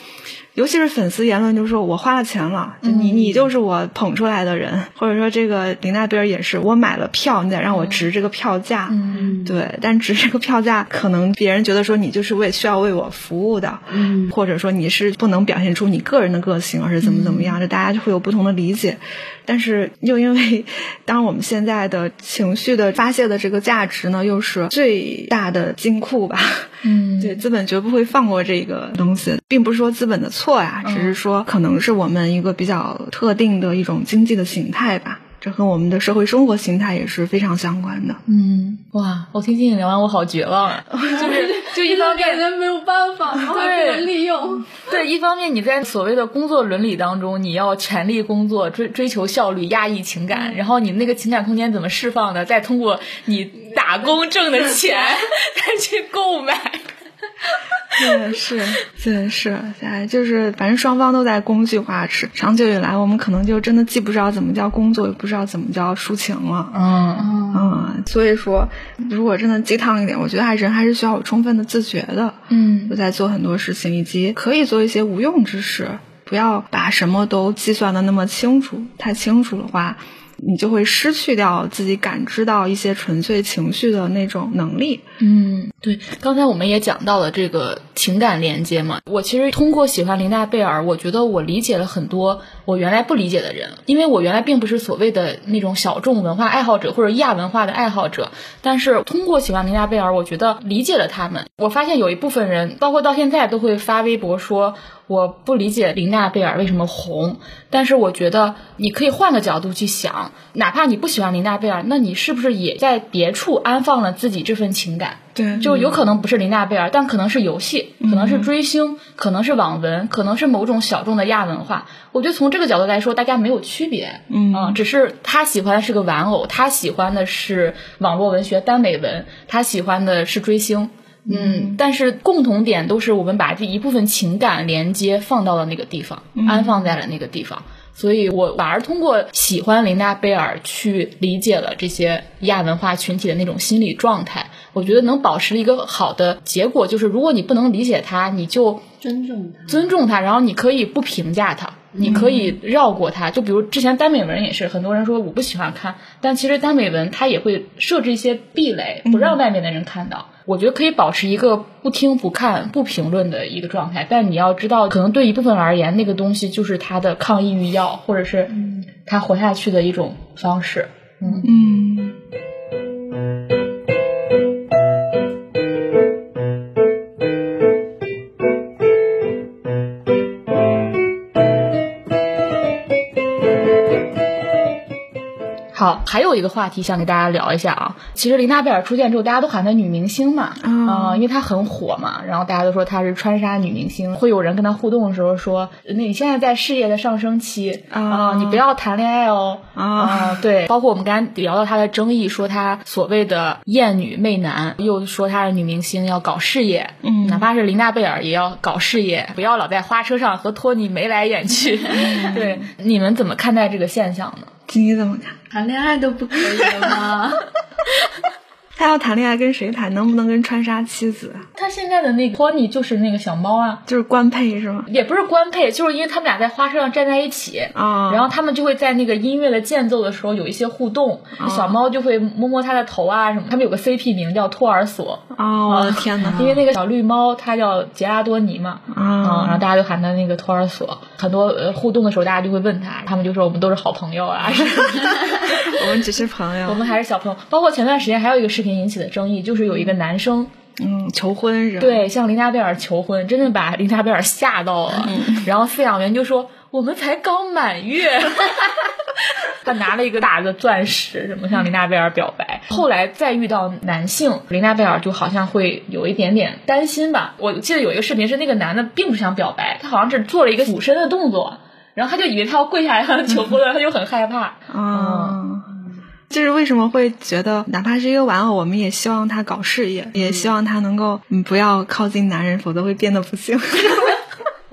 尤其是粉丝言论就说我花了钱了，就你就是我捧出来的人，或者说这个琳娜贝尔也是我买了票，你得让我值这个票价，对，但值这个票价可能别人觉得说你就是需要为我服务的，或者说你是不能表现出你个人的个性，而是怎么样，这大家就会有不同的理解。但是又因为当我们现在的情绪的发泄的这个价值呢，又是最大的金库吧，对，资本绝不会放过这个东西，并不是说资本的错呀，只是说可能是我们一个比较特定的一种经济的形态吧，这和我们的社会生活形态也是非常相关的。 哇，我听你聊完我好绝望啊，就一方面人没有办法，然后还被人利用。 对，一方面你在所谓的工作伦理当中，你要全力工作，追求效率，压抑情感，然后你那个情感空间怎么释放的？再通过你打工挣的钱再去购买。 是，就是反正双方都在工具化，长久以来我们可能就真的既不知道怎么叫工作，也不知道怎么叫抒情了。所以说如果真的鸡汤一点，我觉得人还是需要有充分的自觉的，就在做很多事情，以及可以做一些无用之事，不要把什么都计算的那么清楚，太清楚的话你就会失去掉自己感知到一些纯粹情绪的那种能力。 对，刚才我们也讲到了这个情感连接嘛，我其实通过喜欢琳娜贝尔，我觉得我理解了很多我原来不理解的人，因为我原来并不是所谓的那种小众文化爱好者或者亚文化的爱好者，但是通过喜欢琳娜贝尔，我觉得理解了他们。我发现有一部分人包括到现在都会发微博说我不理解琳娜贝尔为什么红，但是我觉得你可以换个角度去想，哪怕你不喜欢琳娜贝尔，那你是不是也在别处安放了自己这份情感？ 对， 就有可能不是琳娜贝尔，但可能是游戏，可能是追星，可能是网文，可能是某种小众的亚文化。我觉得从这个角度来说，大家没有区别，只是他喜欢的是个玩偶，他喜欢的是网络文学耽美文，他喜欢的是追星。但是共同点都是我们把这一部分情感连接放到了那个地方，安放在了那个地方。所以我反而通过喜欢琳娜贝尔去理解了这些亚文化群体的那种心理状态。我觉得能保持一个好的结果，就是如果你不能理解它，你就尊重它，然后你可以不评价它，你可以绕过它。就比如之前耽美文也是，很多人说我不喜欢看，但其实耽美文它也会设置一些壁垒，不让外面的人看到。我觉得可以保持一个不听不看不评论的一个状态，但你要知道可能对一部分而言，那个东西就是他的抗抑郁药，或者是他活下去的一种方式。好，还有一个话题想给大家聊一下啊。其实琳娜贝尔出现之后，大家都喊她女明星嘛，因为她很火嘛，然后大家都说她是穿纱女明星。会有人跟她互动的时候说，那你现在在事业的上升期你不要谈恋爱哦。对，包括我们刚才聊到她的争议，说她所谓的艳女媚男，又说她是女明星要搞事业，哪怕是琳娜贝尔也要搞事业，不要老在花车上和托尼眉来眼去。对，你们怎么看待这个现象呢？ 你怎么看？ 谈恋爱都不可以了吗？ 他要谈恋爱跟谁谈？能不能跟川沙妻子？ 他现在的那个托尼就是那个小猫啊， 就是官配是吗？ 也不是官配，就是因为他们俩在花车上站在一起然后他们就会在那个音乐的间奏的时候有一些互动，小猫就会摸摸他的头啊什么。他们有个 CP 名叫托儿所我的天哪！ 因为那个小绿猫它叫杰拉多尼嘛然后大家就喊他那个托儿所。很多互动的时候大家就会问他们就说我们都是好朋友啊我们只是朋友， 我们还是小朋友。包括前段时间还有一个视频引起的争议，就是有一个男生求婚是吧？ 对，向琳娜贝尔求婚，真的把琳娜贝尔吓到了然后饲养员就说我们才刚满月他拿了一个大的钻石什么向琳娜贝尔表白后来再遇到男性，琳娜贝尔就好像会有一点点担心吧。我记得有一个视频是那个男的并不想表白，他好像是做了一个俯身的动作，然后他就以为他要跪下来向他求婚了他就很害怕就是为什么会觉得哪怕是一个玩偶，我们也希望他搞事业，也希望他能够不要靠近男人，否则会变得不幸这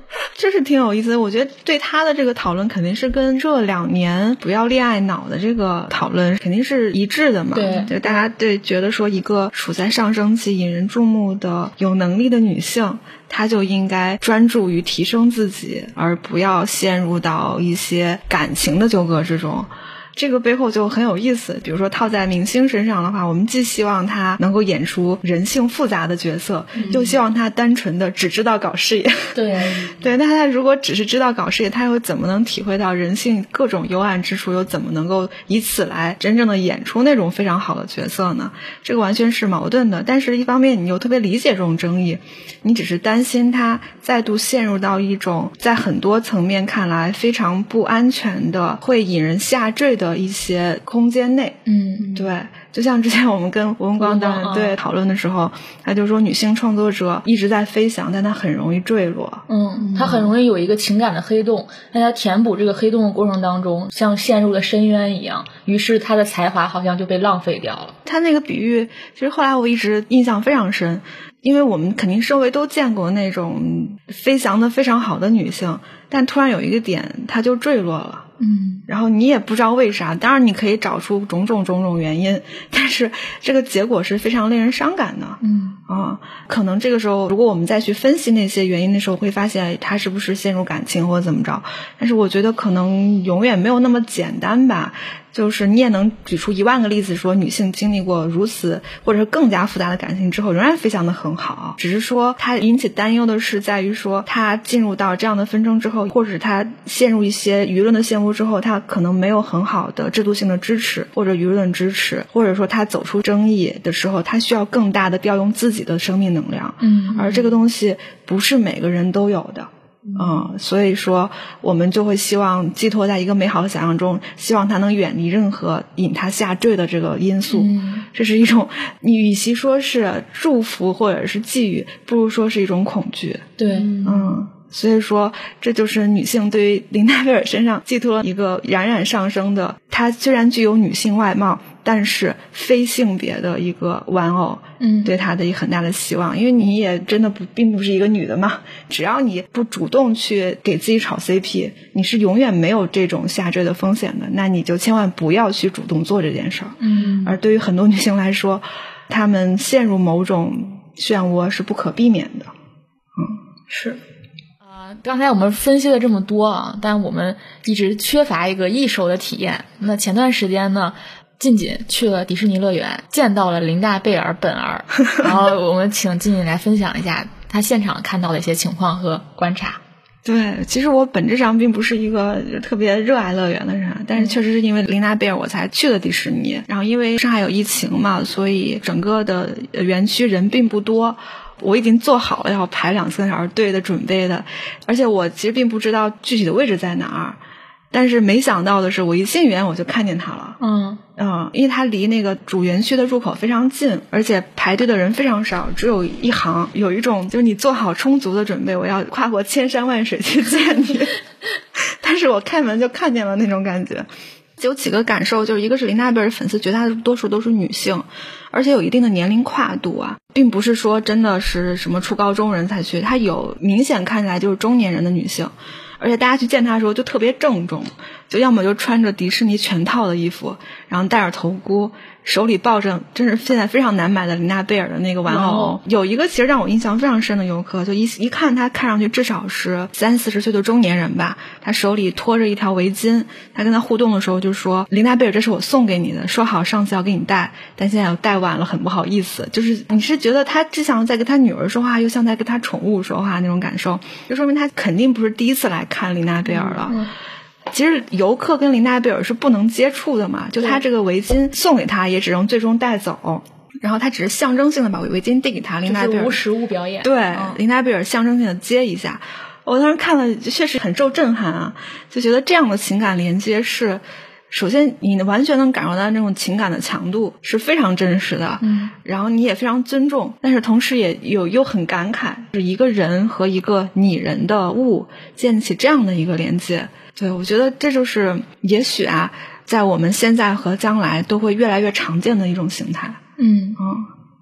这是挺有意思的。我觉得对他的这个讨论肯定是跟这2年不要恋爱脑的这个讨论肯定是一致的嘛。 对， 就大家对觉得说一个处在上升期引人注目的有能力的女性，她就应该专注于提升自己，而不要陷入到一些感情的纠葛之中。这个背后就很有意思，比如说套在明星身上的话，我们既希望他能够演出人性复杂的角色，又希望他单纯的只知道搞事业。对，那他如果只是知道搞事业，他又怎么能体会到人性各种幽暗之处，又怎么能够以此来真正的演出那种非常好的角色呢？这个完全是矛盾的。但是一方面你又特别理解这种争议，你只是担心他再度陷入到一种在很多层面看来非常不安全的会引人下坠的一些空间内。对，就像之前我们跟吴文光导演对讨论的时候，他就说女性创作者一直在飞翔，但她很容易坠落。 她很容易有一个情感的黑洞，但她填补这个黑洞的过程当中像陷入了深渊一样，于是她的才华好像就被浪费掉了。 他那个比喻其实后来我一直印象非常深，因为我们肯定周围都见过那种飞翔的非常好的女性，但突然有一个点她就坠落了。然后你也不知道为啥，当然你可以找出种种原因，但是这个结果是非常令人伤感的。可能这个时候如果我们再去分析那些原因的时候，会发现他是不是陷入感情或者怎么着，但是我觉得可能永远没有那么简单吧。就是你也能举出10000个例子，说女性经历过如此或者更加复杂的感情之后仍然飞翔得很好，只是说她引起担忧的是在于说她进入到这样的纷争之后，或者是她陷入一些舆论的漩涡之后，她可能没有很好的制度性的支持或者舆论支持，或者说她走出争议的时候，她需要更大的调用自己的生命能量。而这个东西不是每个人都有的。所以说我们就会希望寄托在一个美好的想象中，希望他能远离任何引他下坠的这个因素。这是一种，你与其说是祝福或者是寄予，不如说是一种恐惧。 对， 所以说这就是女性对于琳娜贝尔身上寄托了一个冉冉上升的，她虽然具有女性外貌，但是非性别的一个玩偶。对她的一个很大的希望，因为你也真的并不是一个女的嘛，只要你不主动去给自己炒 CP， 你是永远没有这种下坠的风险的，那你就千万不要去主动做这件事儿。而对于很多女性来说，她们陷入某种漩涡是不可避免的。 是。刚才我们分析了这么多啊，但我们一直缺乏一个一手的体验。那前段时间呢，静静去了迪士尼乐园，见到了琳娜贝尔本儿，然后我们请静静来分享一下她现场看到的一些情况和观察。 对，其实我本质上并不是一个特别热爱乐园的人，但是确实是因为琳娜贝尔我才去了迪士尼。然后因为上海有疫情嘛，所以整个的园区人并不多，我已经做好了要排2-3个小时队的准备的，而且我其实并不知道具体的位置在哪儿，但是没想到的是我一进园我就看见它了。因为它离那个主园区的入口非常近，而且排队的人非常少，只有一行，有一种就是你做好充足的准备，我要跨过千山万水去见你但是我开门就看见了那种感觉。有几个感受，就是一个是琳娜贝尔粉丝绝大多数都是女性，而且有一定的年龄跨度啊，并不是说真的是什么初高中人才去，她有明显看起来就是中年人的女性，而且大家去见她的时候就特别郑重，就要么就穿着迪士尼全套的衣服，然后戴着头箍，手里抱着真是现在非常难买的琳娜贝尔的那个玩偶。有一个其实让我印象非常深的游客，就一看他看上去至少是30-40岁的中年人吧，他手里拖着一条围巾，他跟他互动的时候就说，琳娜贝尔这是我送给你的，说好上次要给你带，但现在戴晚了很不好意思。就是你是觉得他既像在跟他女儿说话，又像在跟他宠物说话那种感受，就说明他肯定不是第一次来看琳娜贝尔了。其实游客跟琳娜贝尔是不能接触的嘛，就他这个围巾送给他也只能最终带走，然后他只是象征性的把围巾递给他，琳娜贝尔无实物表演。 对，琳娜贝尔象征性的接一下。我当时看了确实很受震撼啊，就觉得这样的情感连接是首先你完全能感受到那种情感的强度是非常真实的，然后你也非常尊重，但是同时也又很感慨，是一个人和一个拟人的物建起这样的一个连接。对，我觉得这就是也许啊，在我们现在和将来都会越来越常见的一种形态。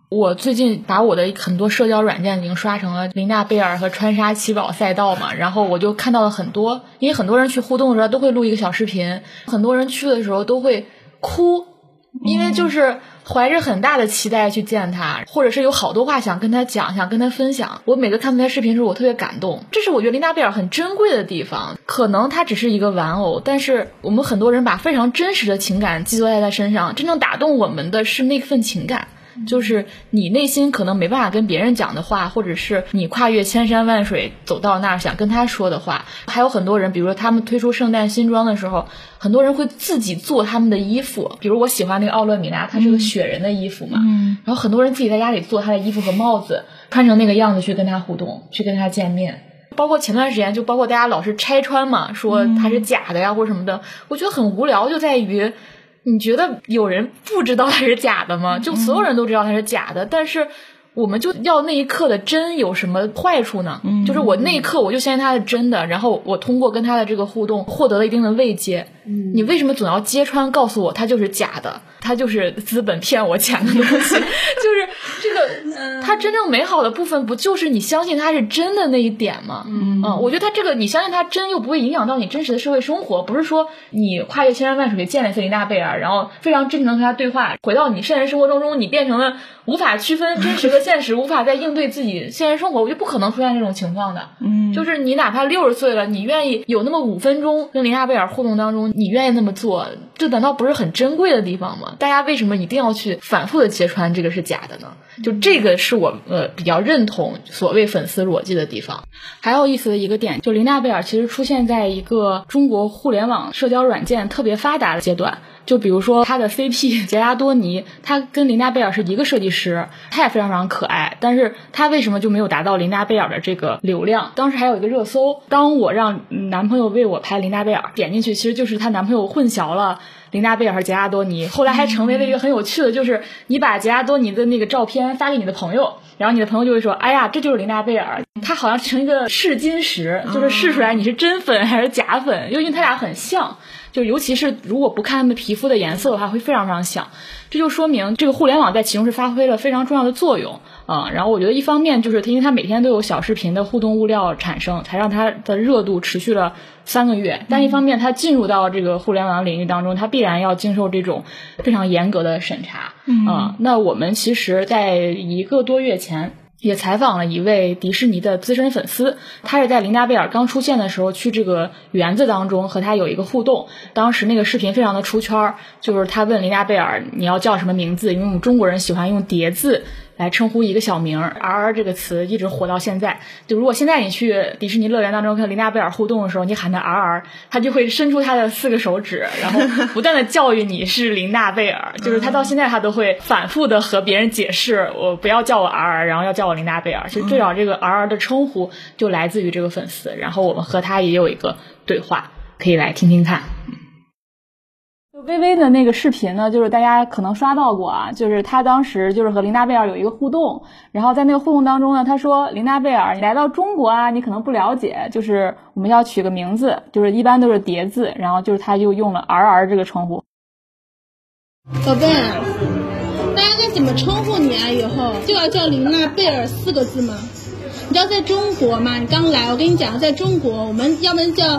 我最近把我的很多社交软件已经刷成了琳娜贝尔和川沙七宝赛道嘛，然后我就看到了很多，因为很多人去互动的时候都会录一个小视频，很多人去的时候都会哭，因为就是怀着很大的期待去见他，或者是有好多话想跟他讲，想跟他分享。我每次看他的视频的时候我特别感动，这是我觉得琳娜贝尔很珍贵的地方。可能他只是一个玩偶，但是我们很多人把非常真实的情感寄托在他身上，真正打动我们的是那份情感，就是你内心可能没办法跟别人讲的话，或者是你跨越千山万水走到那儿想跟他说的话。还有很多人，比如说他们推出圣诞新装的时候，很多人会自己做他们的衣服，比如我喜欢那个奥勒米拉，它是个雪人的衣服嘛，然后很多人自己在家里做他的衣服和帽子，穿成那个样子去跟他互动，去跟他见面。包括前段时间就包括大家老是拆穿嘛，说它是假的呀或者什么的，我觉得很无聊，就在于你觉得有人不知道它是假的吗？就所有人都知道它是假的，但是我们就要那一刻的真有什么坏处呢？就是我那一刻我就相信它是真的，然后我通过跟他的这个互动获得了一定的慰藉。你为什么总要揭穿告诉我它就是假的，它就是资本骗我钱的东西？就是这个它真正美好的部分不就是你相信它是真的那一点吗？我觉得它这个你相信它真又不会影响到你真实的社会生活，不是说你跨越千山万水见了一次琳娜贝尔，然后非常真诚的和他对话，回到你现实生活中你变成了无法区分真实和现实，无法再应对自己现实生活，我觉得不可能出现这种情况的。就是你哪怕60岁了，你愿意有那么5分钟跟琳娜贝尔互动当中，你愿意那么做，这难道不是很珍贵的地方吗？大家为什么一定要去反复的揭穿这个是假的呢？就这个是我比较认同所谓粉丝逻辑的地方。还有意思的一个点，就琳娜贝尔其实出现在一个中国互联网社交软件特别发达的阶段。就比如说他的 CP 杰拉多尼，他跟琳娜贝尔是一个设计师，他也非常非常可爱，但是他为什么就没有达到琳娜贝尔的这个流量？当时还有一个热搜，当我让男朋友为我拍琳娜贝尔，点进去其实就是她男朋友混淆了琳娜贝尔和杰拉多尼，后来还成为了一个很有趣的，就是你把杰拉多尼的那个照片发给你的朋友，然后你的朋友就会说，哎呀这就是琳娜贝尔，他好像成一个试金石，就是试出来你是真粉还是假粉，因为他俩很像，就尤其是如果不看他们皮肤的颜色的话会非常非常像，这就说明这个互联网在其中是发挥了非常重要的作用。然后我觉得一方面就是因为它每天都有小视频的互动物料产生，才让它的热度持续了3个月，但一方面它进入到这个互联网领域当中，它必然要经受这种非常严格的审查。那我们其实在1个多月前也采访了一位迪士尼的资深粉丝，他是在琳娜贝尔刚出现的时候去这个园子当中和他有一个互动，当时那个视频非常的出圈，就是他问琳娜贝尔你要叫什么名字，因为我们中国人喜欢用叠字来称呼一个小名，RR 这个词一直火到现在。就如果现在你去迪士尼乐园当中跟琳娜贝尔互动的时候，你喊他 RR， 他就会伸出他的4个手指，然后不断的教育你是琳娜贝尔，就是他到现在他都会反复的和别人解释，我不要叫我 RR， 然后要叫我琳娜贝尔。其实最早这个 RR 的称呼就来自于这个粉丝，然后我们和他也有一个对话，可以来听听看。微微的那个视频呢，就是大家可能刷到过啊，就是他当时就是和琳娜贝尔有一个互动，然后在那个互动当中呢，他说琳娜贝尔你来到中国啊，你可能不了解，就是我们要取个名字，就是一般都是叠字，然后就是他就用了 RR 这个称呼。 宝贝，大家该怎么称呼你啊？以后就要叫琳娜贝尔4个字吗？你知道在中国嘛，你刚来，我跟你讲，在中国我们要不然叫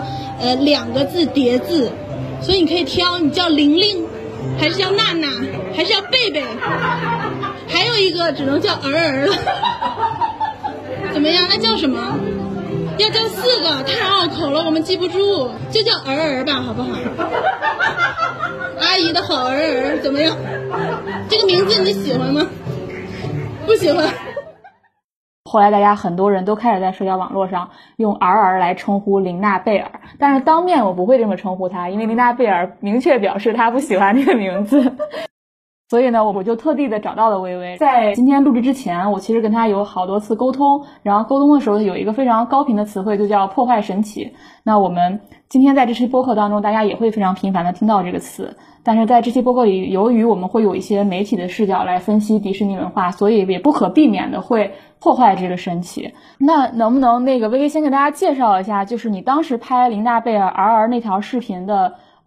2个字叠字，所以你可以挑，你叫玲玲还是叫娜娜还是叫贝贝，还有一个只能叫儿了。怎么样，那叫什么？要叫4个太拗口了，我们记不住，就叫儿吧，好不好？阿姨的好儿怎么样？这个名字你喜欢吗？不喜欢。 后来大家很多人都开始在社交网络上用 RR 来称呼琳娜贝尔，但是当面我不会这么称呼她，因为琳娜贝尔明确表示她不喜欢这个名字。所以呢，我就特地的找到了微微，在今天录制之前，我其实跟她有好多次沟通，然后沟通的时候有一个非常高频的词汇，就叫破坏神奇。那我们今天在这期播客当中，大家也会非常频繁的听到这个词，但是在这期播客里，由于我们会有一些媒体的视角来分析迪士尼文化，所以也不可避免的会破坏这个神奇。那能不能微微先给大家介绍一下，就是你当时拍琳娜贝尔 RR 那条视频的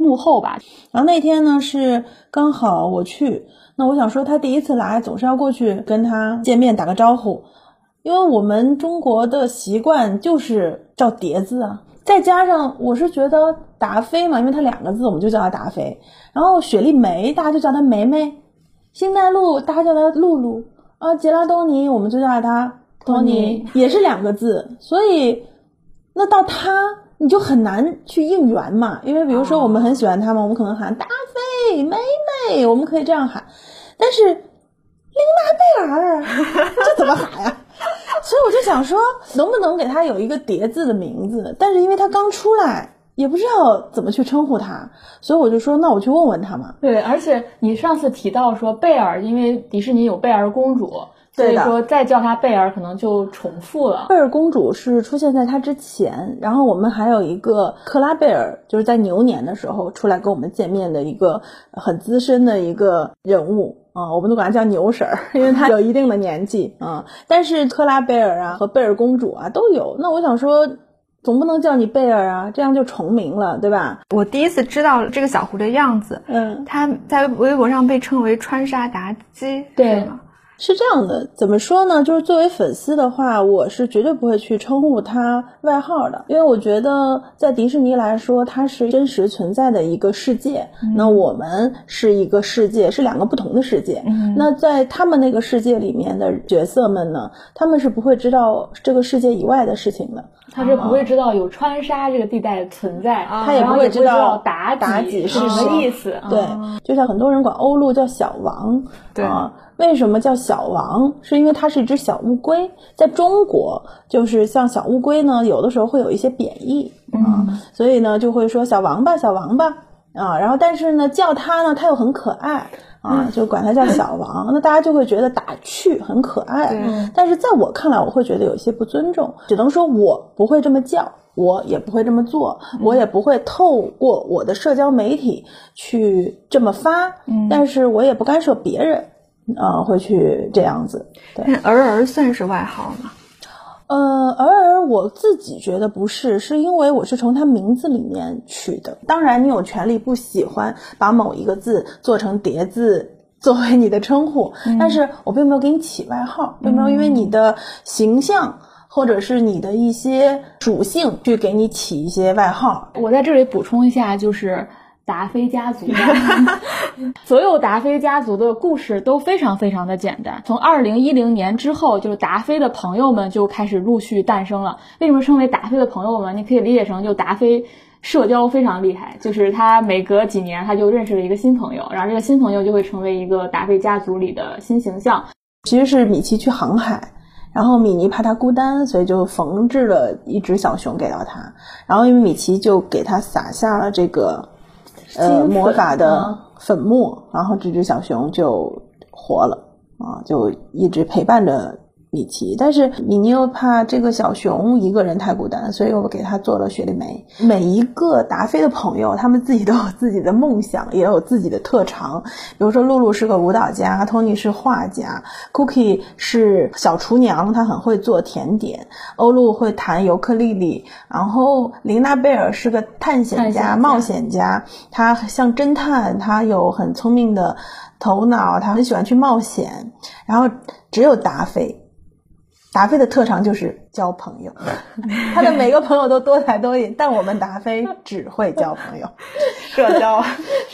幕后吧。然后那天呢是刚好我去，那我想说他第一次来总是要过去跟他见面打个招呼，因为我们中国的习惯就是叫叠字啊，再加上我是觉得达菲嘛，因为他2个字我们就叫他达菲，然后雪莉梅大家就叫他梅梅，星黛露大家叫他露露啊，杰拉东尼我们就叫他托尼，也是2个字，所以那到他你就很难去应援嘛，因为比如说我们很喜欢他们，我们可能喊达菲梅梅，我们可以这样喊，但是琳娜贝尔这怎么喊呀？所以我就想说能不能给他有一个叠字的名字，但是因为他刚出来也不知道怎么去称呼他，所以我就说那我去问问他嘛。 对，而且你上次提到说贝尔，因为迪士尼有贝尔公主，所以说再叫她贝尔可能就重复了。 贝尔公主是出现在她之前，然后我们还有一个克拉贝尔，就是在牛年的时候出来跟我们见面的一个很资深的一个人物啊，我们都管她叫牛婶儿，因为她有一定的年纪啊。但是克拉贝尔啊和贝尔公主啊都有，那我想说总不能叫你贝尔啊，这样就重名了，对吧？ 我第一次知道这个小狐的样子，他在微博上被称为川沙妲己， 对， 是这样的，怎么说呢，就是作为粉丝的话，我是绝对不会去称呼他外号的，因为我觉得在迪士尼来说它是真实存在的一个世界，那我们是一个世界，是2个不同的世界，那在他们那个世界里面的角色们呢，他们是不会知道这个世界以外的事情的， 他是不会知道有川沙这个地带的存在， 他也不会知道妲己是什么意思。 对，就像很多人管欧陆叫小王， 对为什么叫小王？是因为它是一只小乌龟，在中国就是像小乌龟呢，有的时候会有一些贬义所以呢就会说小王八小王八啊，然后但是呢叫它呢它又很可爱就管它叫小王，那大家就会觉得打趣很可爱，但是在我看来我会觉得有一些不尊重，只能说我不会这么叫，我也不会这么做，我也不会透过我的社交媒体去这么发，但是我也不干涉别人会去这样子。对， 儿算是外号吗？ 我自己觉得不是，是因为我是从他名字里面取的。当然你有权利不喜欢把某一个字做成叠字作为你的称呼，但是我并没有给你起外号，并没有因为你的形象或者是你的一些属性去给你起一些外号。 我在这里补充一下，就是达菲家族所有达菲家族的故事都非常非常的简单，从2010年之后，就是达菲的朋友们就开始陆续诞生了。为什么称为达菲的朋友们？你可以理解成就达菲社交非常厉害，就是他每隔几年他就认识了一个新朋友，然后这个新朋友就会成为一个达菲家族里的新形象。 其实是米奇去航海，然后米妮怕他孤单，所以就缝制了一只小熊给到他，然后因为米奇就给他撒下了这个魔法的粉末，然后这只小熊就活了就一直陪伴着米奇，但是米妮又怕这个小熊一个人太孤单，所以我给他做了雪莉梅。每一个达菲的朋友他们自己都有自己的梦想，也有自己的特长，比如说露露是个舞蹈家，托尼是画家， Cookie 是小厨娘，她很会做甜点，欧露会弹尤克里里，然后琳娜贝尔是个探险家冒险家，她像侦探，她有很聪明的头脑，她很喜欢去冒险，然后只有达菲的特长就是交朋友他的每个朋友都多才多艺，但我们达菲只会交朋友社交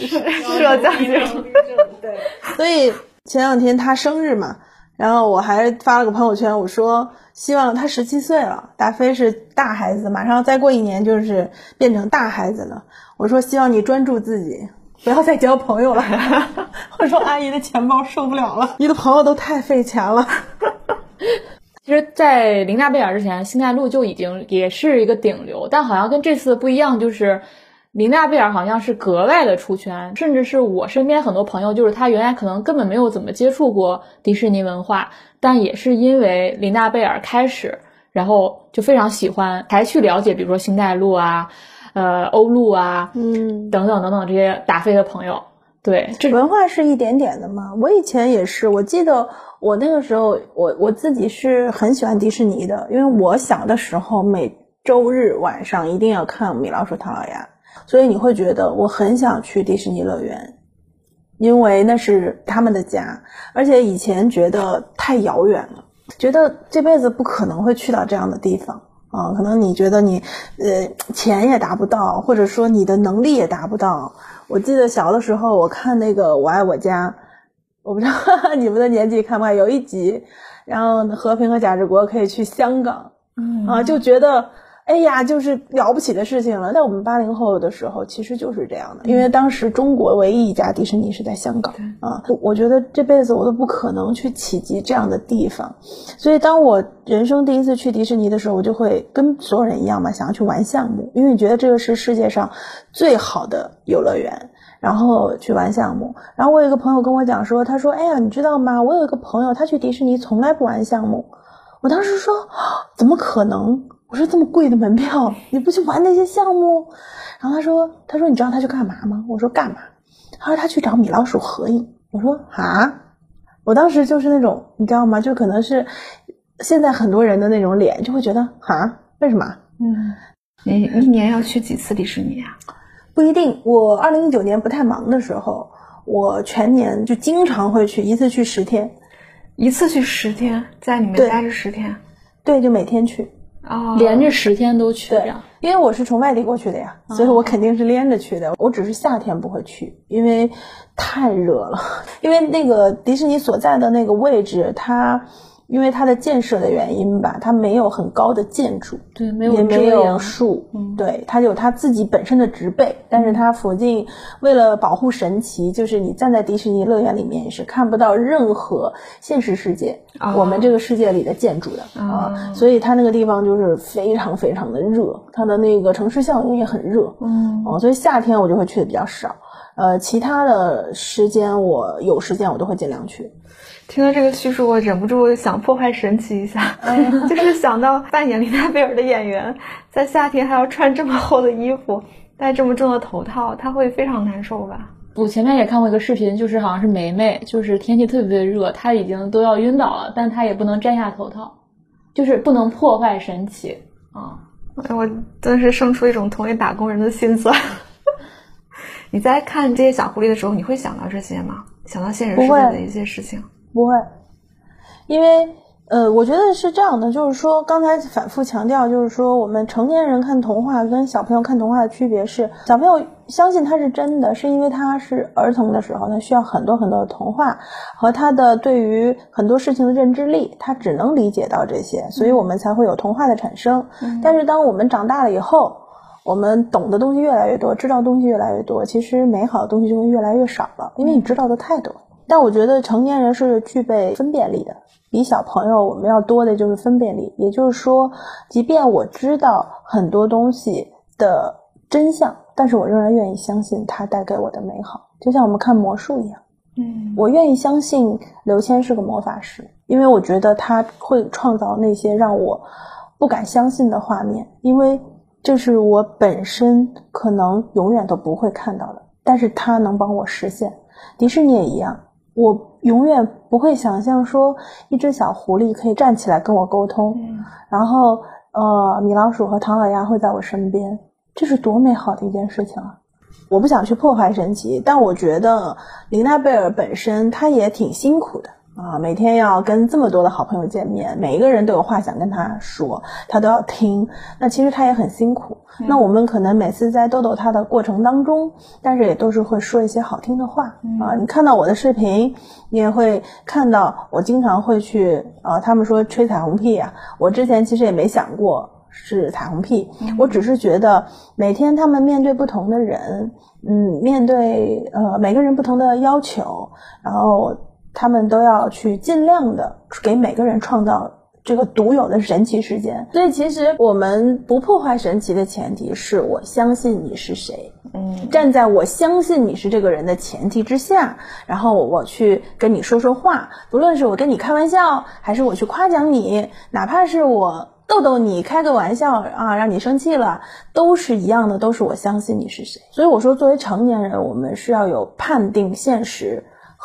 对，所以前2天他生日嘛，然后我还发了个朋友圈，我说希望他17岁了，达菲是大孩子，马上再过1年就是变成大孩子了，我说希望你专注自己，不要再交朋友了我说阿姨的钱包受不了了，你的朋友都太费钱了其实在琳娜贝尔之前，星黛露就已经也是一个顶流，但好像跟这次不一样，就是琳娜贝尔好像是格外的出圈，甚至是我身边很多朋友，就是他原来可能根本没有怎么接触过迪士尼文化，但也是因为琳娜贝尔开始，然后就非常喜欢，才去了解比如说星黛露啊欧陆啊等等等等这些达菲的朋友。对， 这文化是一点点的嘛。我以前也是，我记得我那个时候我自己是很喜欢迪士尼的，因为我小的时候每周日晚上一定要看米老鼠唐老鸭， 所以你会觉得我很想去迪士尼乐园，因为那是他们的家，而且以前觉得太遥远了，觉得这辈子不可能会去到这样的地方啊，可能你觉得你钱也达不到，或者说你的能力也达不到。我记得小的时候我看那个我爱我家，我不知道你们的年纪看不看，有一集然后和平和贾志国可以去香港，就觉得哎呀就是了不起的事情了。在我们80后的时候其实就是这样的，因为当时中国唯一一家迪士尼是在香港啊，我觉得这辈子我都不可能去企及这样的地方。所以当我人生第一次去迪士尼的时候，我就会跟所有人一样嘛，想要去玩项目，因为你觉得这个是世界上最好的游乐园，然后去玩项目。然后我有一个朋友跟我讲说，他说哎呀你知道吗，我有一个朋友他去迪士尼从来不玩项目。我当时说怎么可能，我说这么贵的门票你不去玩那些项目？然后他说你知道他去干嘛吗？我说干嘛？他说他去找米老鼠合影。我说啊，我当时就是那种你知道吗，就可能是现在很多人的那种脸，就会觉得啊为什么？ 你一年要去几次迪士尼啊？ 不一定，我2019年不太忙的时候，我全年就经常会去，一次去10天。 一次去10天，在你们家是10天？ 对，就每天去。 连着10天都去呀？ 因为我是从外地过去的呀，所以我肯定是连着去的。我只是夏天不会去，因为太热了。因为那个迪士尼所在的那个位置，因为它的建设的原因吧，它没有很高的建筑， 对， 也没有树，对，它有它自己本身的植被，但是它附近为了保护神奇，就是你站在迪士尼乐园里面是看不到任何现实世界我们这个世界里的建筑的所以它那个地方就是非常非常的热，它的那个城市效应也很热，所以夏天我就会去的比较少，其他的时间我有时间我都会尽量去。 听到这个叙述，我忍不住想破坏神奇一下，就是想到扮演琳娜贝尔的演员在夏天还要穿这么厚的衣服，戴这么重的头套，他会非常难受吧？ 我前面也看过一个视频，就是好像是梅梅，就是天气特别热，她已经都要晕倒了，但她也不能摘下头套，就是不能破坏神奇我真是生出一种同为打工人的心酸。你在看这些小狐狸的时候，你会想到这些吗？想到现实世界的一些事情？ 不会，因为我觉得是这样的，就是说刚才反复强调，就是说我们成年人看童话跟小朋友看童话的区别是，小朋友相信它是真的，是因为他是儿童的时候，他需要很多很多的童话和他的对于很多事情的认知力，他只能理解到这些，所以我们才会有童话的产生。但是当我们长大了以后，我们懂的东西越来越多，知道的东西越来越多，其实美好的东西就会越来越少了，因为你知道的太多。但我觉得成年人是具备分辨力的，比小朋友我们要多的就是分辨力。也就是说，即便我知道很多东西的真相，但是我仍然愿意相信它带给我的美好，就像我们看魔术一样。我愿意相信刘谦是个魔法师，因为我觉得他会创造那些让我不敢相信的画面，因为这是我本身可能永远都不会看到的，但是他能帮我实现。迪士尼也一样，我永远不会想象说一只小狐狸可以站起来跟我沟通，然后米老鼠和唐老鸭会在我身边，这是多美好的一件事情啊！我不想去破坏神奇，但我觉得琳娜贝尔本身她也挺辛苦的每天要跟这么多的好朋友见面，每一个人都有话想跟他说，他都要听，那其实他也很辛苦。那我们可能每次在逗逗他的过程当中，但是也都是会说一些好听的话你看到我的视频，你也会看到我经常会去他们说吹彩虹屁我之前其实也没想过是彩虹屁，我只是觉得每天他们面对不同的人，面对每个人不同的要求，然后他们都要去尽量的给每个人创造这个独有的神奇时间。所以其实我们不破坏神奇的前提是我相信你是谁，站在我相信你是这个人的前提之下，然后我去跟你说说话，不论是我跟你开玩笑，还是我去夸奖你，哪怕是我逗逗你，开个玩笑让你生气了，都是一样的，都是我相信你是谁。所以我说作为成年人，我们是要有判定现实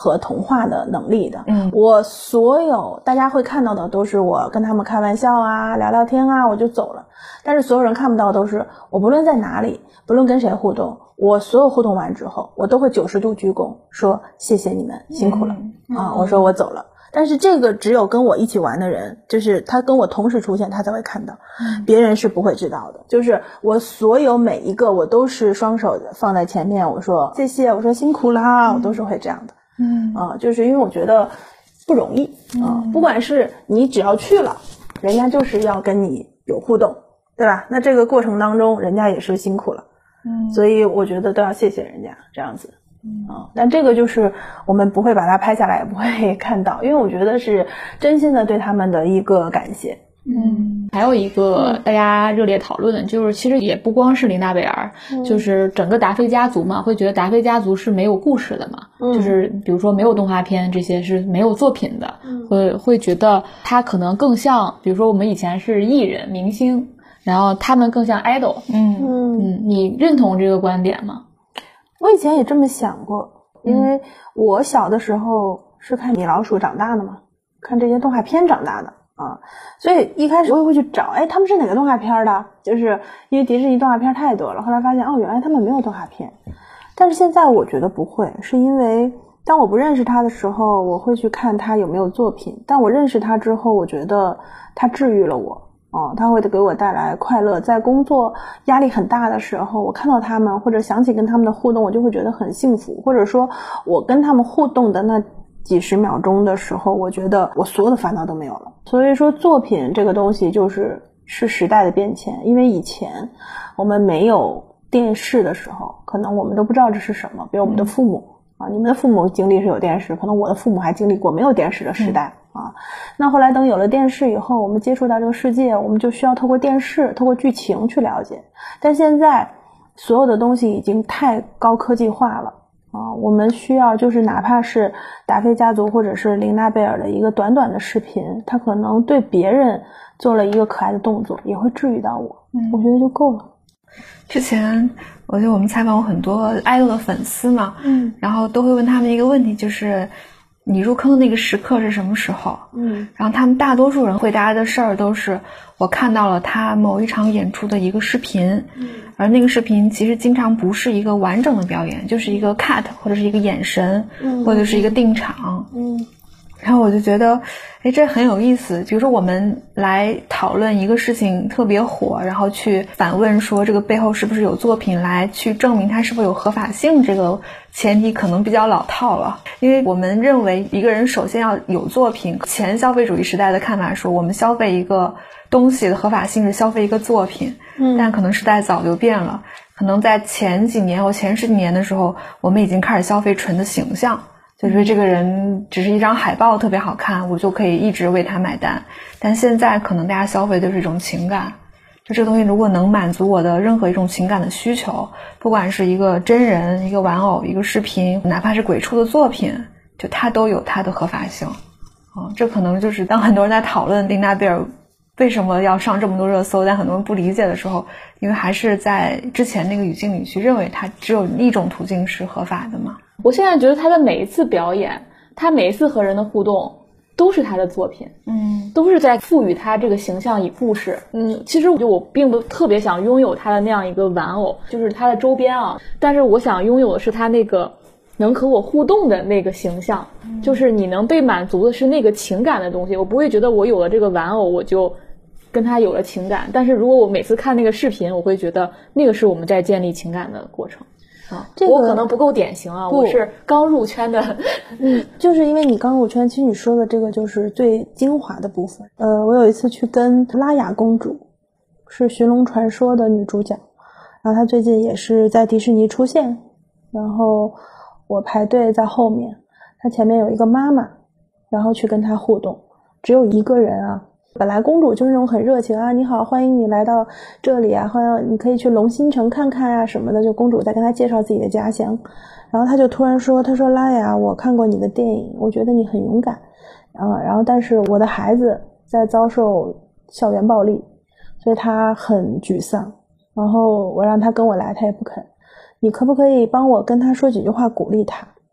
和同化的能力的。我所有大家会看到的都是我跟他们开玩笑啊，聊聊天啊，我就走了。但是所有人看不到的都是我不论在哪里，不论跟谁互动，我所有互动完之后，我都会90度鞠躬，说谢谢你们辛苦了我说我走了。但是这个只有跟我一起玩的人，就是他跟我同时出现，他才会看到，别人是不会知道的。就是我所有每一个，我都是双手放在前面，我说谢谢，我说辛苦啦，我都是会这样的。就是因为我觉得不容易不管是你只要去了，人家就是要跟你有互动，对吧？那这个过程当中，人家也是辛苦了，所以我觉得都要谢谢人家这样子。但这个就是我们不会把它拍下来，也不会看到，因为我觉得是真心的对他们的一个感谢。 还有一个大家热烈讨论的就是其实也不光是琳达贝尔，就是整个达菲家族嘛，会觉得达菲家族是没有故事的嘛，就是比如说没有动画片，这些是没有作品的，会觉得他可能更像比如说我们以前是艺人明星，然后他们更像 idol。你认同这个观点吗？ 我以前也这么想过，因为我小的时候是看米老鼠长大的嘛，看这些动画片长大的所以一开始我也会去找他们是哪个动画片的，就是因为迪士尼动画片太多了，后来发现原来他们没有动画片。但是现在我觉得不会，是因为当我不认识他的时候，我会去看他有没有作品，但我认识他之后，我觉得他治愈了我他会给我带来快乐。在工作压力很大的时候，我看到他们或者想起跟他们的互动，我就会觉得很幸福，或者说我跟他们互动的那几十秒钟的时候，我觉得我所有的烦恼都没有了。所以说作品这个东西是时代的变迁，因为以前我们没有电视的时候，可能我们都不知道这是什么，比如我们的父母你们的父母经历是有电视，可能我的父母还经历过没有电视的时代那后来等有了电视以后，我们接触到这个世界，我们就需要透过电视透过剧情去了解。但现在所有的东西已经太高科技化了我们需要就是哪怕是达菲家族或者是琳娜贝尔的一个短短的视频，他可能对别人做了一个可爱的动作，也会治愈到我我觉得就够了。 之前我觉得我们采访过很多idol的粉丝嘛然后都会问他们一个问题，就是你入坑的那个时刻是什么时候然后他们大多数人回答的事儿都是我看到了他某一场演出的一个视频而那个视频其实经常不是一个完整的表演，就是一个 cut 或者是一个眼神或者是一个定场然后我就觉得这很有意思。比如说我们来讨论一个事情特别火，然后去反问说这个背后是不是有作品来去证明它是否有合法性，这个前提可能比较老套了。因为我们认为一个人首先要有作品，前消费主义时代的看法说我们消费一个东西的合法性是消费一个作品但可能时代早就变了，可能在前几年或前10几年的时候，我们已经开始消费纯的形象，就是这个人只是一张海报特别好看，我就可以一直为他买单。但现在可能大家消费的是一种情感，就这个东西如果能满足我的任何一种情感的需求，不管是一个真人、一个玩偶、一个视频，哪怕是鬼畜的作品，就它都有它的合法性这可能就是当很多人在讨论琳娜贝尔为什么要上这么多热搜，但很多人不理解的时候，因为还是在之前那个语境里去认为它只有一种途径是合法的嘛。 我现在觉得他的每一次表演，他每一次和人的互动都是他的作品都是在赋予他这个形象以故事其实我并不特别想拥有他的那样一个玩偶，就是他的周边但是我想拥有的是他那个能和我互动的那个形象就是你能被满足的是那个情感的东西。我不会觉得我有了这个玩偶我就跟他有了情感，但是如果我每次看那个视频，我会觉得那个是我们在建立情感的过程我可能不够典型我是刚入圈的就是因为你刚入圈，其实你说的这个就是最精华的部分我有一次去跟拉雅公主，是寻龙传说的女主角，然后她最近也是在迪士尼出现，然后我排队在后面，她前面有一个妈妈，然后去跟她互动，只有一个人本来公主就是那种很热情你好，欢迎你来到这里欢迎你可以去龙兴城看看什么的，就公主在跟她介绍自己的家乡，然后她就突然说，她说拉雅，我看过你的电影，我觉得你很勇敢然后但是我的孩子在遭受校园暴力，所以她很沮丧，然后我让她跟我来，她也不肯，你可不可以帮我跟她说几句话鼓励她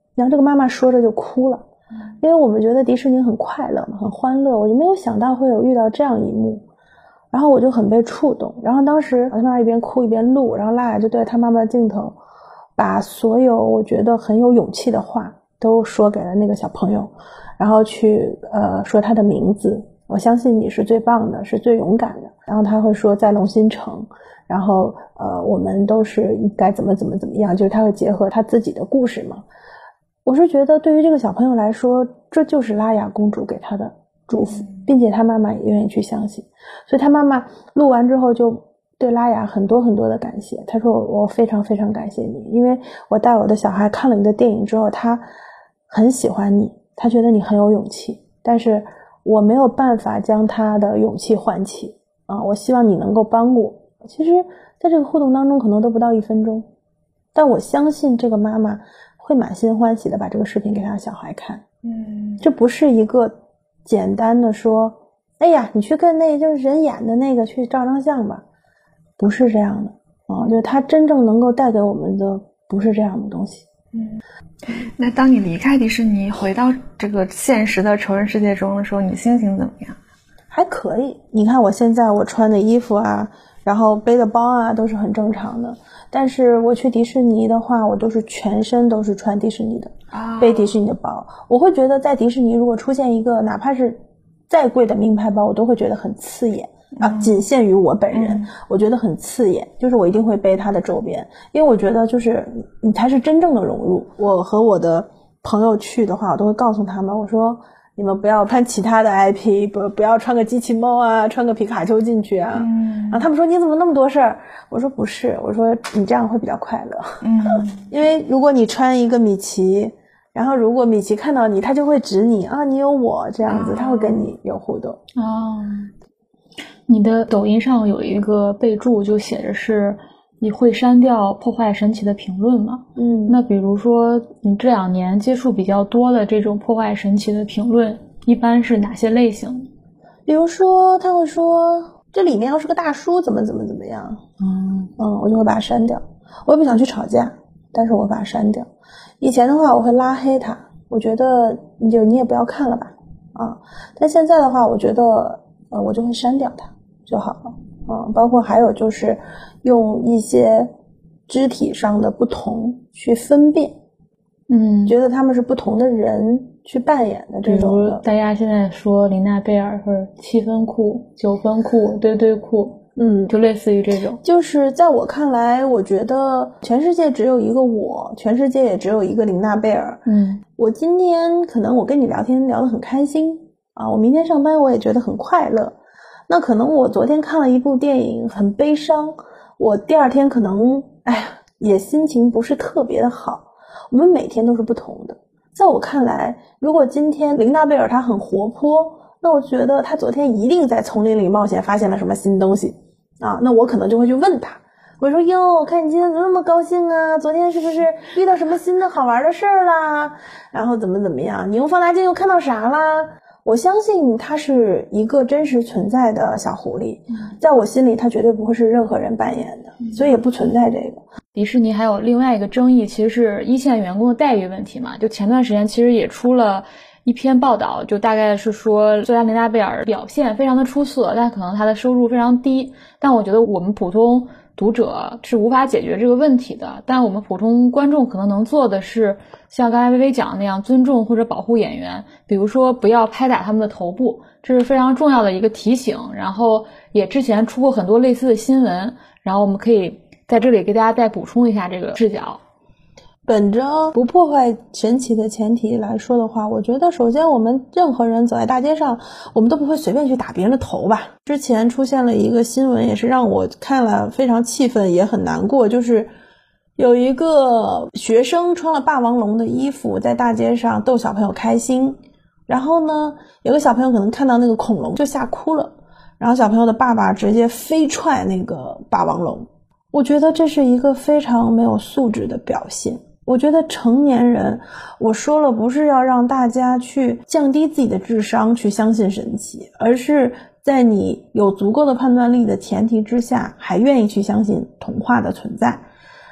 然后这个妈妈说着就哭了，因为我们觉得迪士尼很快乐嘛，很欢乐，我就没有想到会有遇到这样一幕，然后我就很被触动。然后当时他妈妈一边哭一边录，然后拉雅就对他妈妈的镜头把所有我觉得很有勇气的话都说给了那个小朋友，然后去说他的名字，我相信你是最棒的，是最勇敢的。然后他会说在龙心城，然后我们都是应该怎么样，就是他会结合他自己的故事嘛。我是觉得对于这个小朋友来说，这就是拉雅公主给他的祝福，并且他妈妈也愿意去相信。所以他妈妈录完之后就对拉雅很多的感谢，他说我非常非常感谢你，因为我带我的小孩看了你的电影之后，他很喜欢你，他觉得你很有勇气，但是我没有办法将他的勇气唤起我希望你能够帮我。其实在这个互动当中可能都不到1分钟，但我相信这个妈妈会满心欢喜的把这个视频给他的小孩看。这不是一个简单的说哎呀你去跟那就是人演的那个去照张相吧，不是这样的就是他真正能够带给我们的不是这样的东西。 那当你离开迪士尼回到这个现实的成人世界中的时候，你心情怎么样？ 还可以，你看我现在我穿的衣服啊，然后背的包啊都是很正常的，但是我去迪士尼的话，我都是全身都是穿迪士尼的背迪士尼的包。我会觉得在迪士尼如果出现一个哪怕是再贵的名牌包，我都会觉得很刺眼仅限于我本人我觉得很刺眼，就是我一定会背它的周边，因为我觉得就是你才是真正的融入。我和我的朋友去的话，我都会告诉他们，我说你们不要穿其他的 IP， 不要穿个机器猫啊，穿个皮卡丘进去啊。然后他们说你怎么那么多事儿？我说不是，我说你这样会比较快乐。因为如果你穿一个米奇，然后如果米奇看到你，他就会指你你有我这样子，他会跟你有互动。 你的抖音上有一个备注就写着是你会删掉破坏神奇的评论吗？那比如说你这2年接触比较多的这种破坏神奇的评论一般是哪些类型？ 比如说他会说这里面要是个大叔怎么样我就会把它删掉。我也不想去吵架，但是我会把它删掉。以前的话我会拉黑他，我觉得你也不要看了吧但现在的话我觉得我就会删掉它就好了包括还有就是用一些肢体上的不同去分辨觉得他们是不同的人去扮演的这种的。 比如大家现在说琳娜贝尔是7分酷9分酷堆酷就类似于这种。 就是在我看来，我觉得全世界只有一个我，全世界也只有一个琳娜贝尔我今天可能我跟你聊天聊得很开心我明天上班我也觉得很快乐，那可能我昨天看了一部电影很悲伤，我第2天可能也心情不是特别的好。我们每天都是不同的。在我看来，如果今天琳娜贝尔她很活泼，那我觉得她昨天一定在丛林里冒险发现了什么新东西那我可能就会去问她，我说哟，看你今天怎么那么高兴啊，昨天是不是遇到什么新的好玩的事儿啦，然后怎么样，你用放大镜又看到啥啦。我相信他是一个真实存在的小狐狸，在我心里他绝对不会是任何人扮演的，所以也不存在这个。 迪士尼还有另外一个争议，其实是一线员工的待遇问题嘛。就前段时间其实也出了一篇报道，就大概是说作家琳娜贝尔表现非常的出色，但可能她的收入非常低。但我觉得我们普通读者是无法解决这个问题的，但我们普通观众可能能做的是像刚才薇薇讲的那样，尊重或者保护演员，比如说不要拍打他们的头部，这是非常重要的一个提醒。然后也之前出过很多类似的新闻，然后我们可以在这里给大家再补充一下这个视角。 本着不破坏神奇的前提来说的话，我觉得首先我们任何人走在大街上，我们都不会随便去打别人的头吧。之前出现了一个新闻，也是让我看了非常气愤也很难过，就是有一个学生穿了霸王龙的衣服在大街上逗小朋友开心，然后呢有个小朋友可能看到那个恐龙就吓哭了，然后小朋友的爸爸直接飞踹那个霸王龙。我觉得这是一个非常没有素质的表现。我觉得成年人，我说了不是要让大家去降低自己的智商去相信神奇，而是在你有足够的判断力的前提之下，还愿意去相信童话的存在。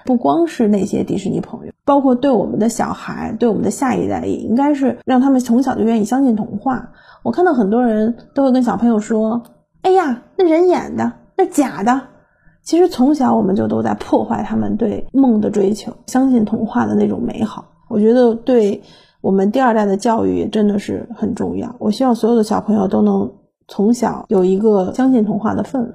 不光是那些迪士尼朋友，包括对我们的小孩，对我们的下一代，也应该是让他们从小就愿意相信童话。我看到很多人都会跟小朋友说，哎呀，那人演的，那假的。其实从小我们就都在破坏他们对梦的追求，相信童话的那种美好。我觉得对我们第二代的教育真的是很重要。我希望所有的小朋友都能从小有一个相信童话的氛围。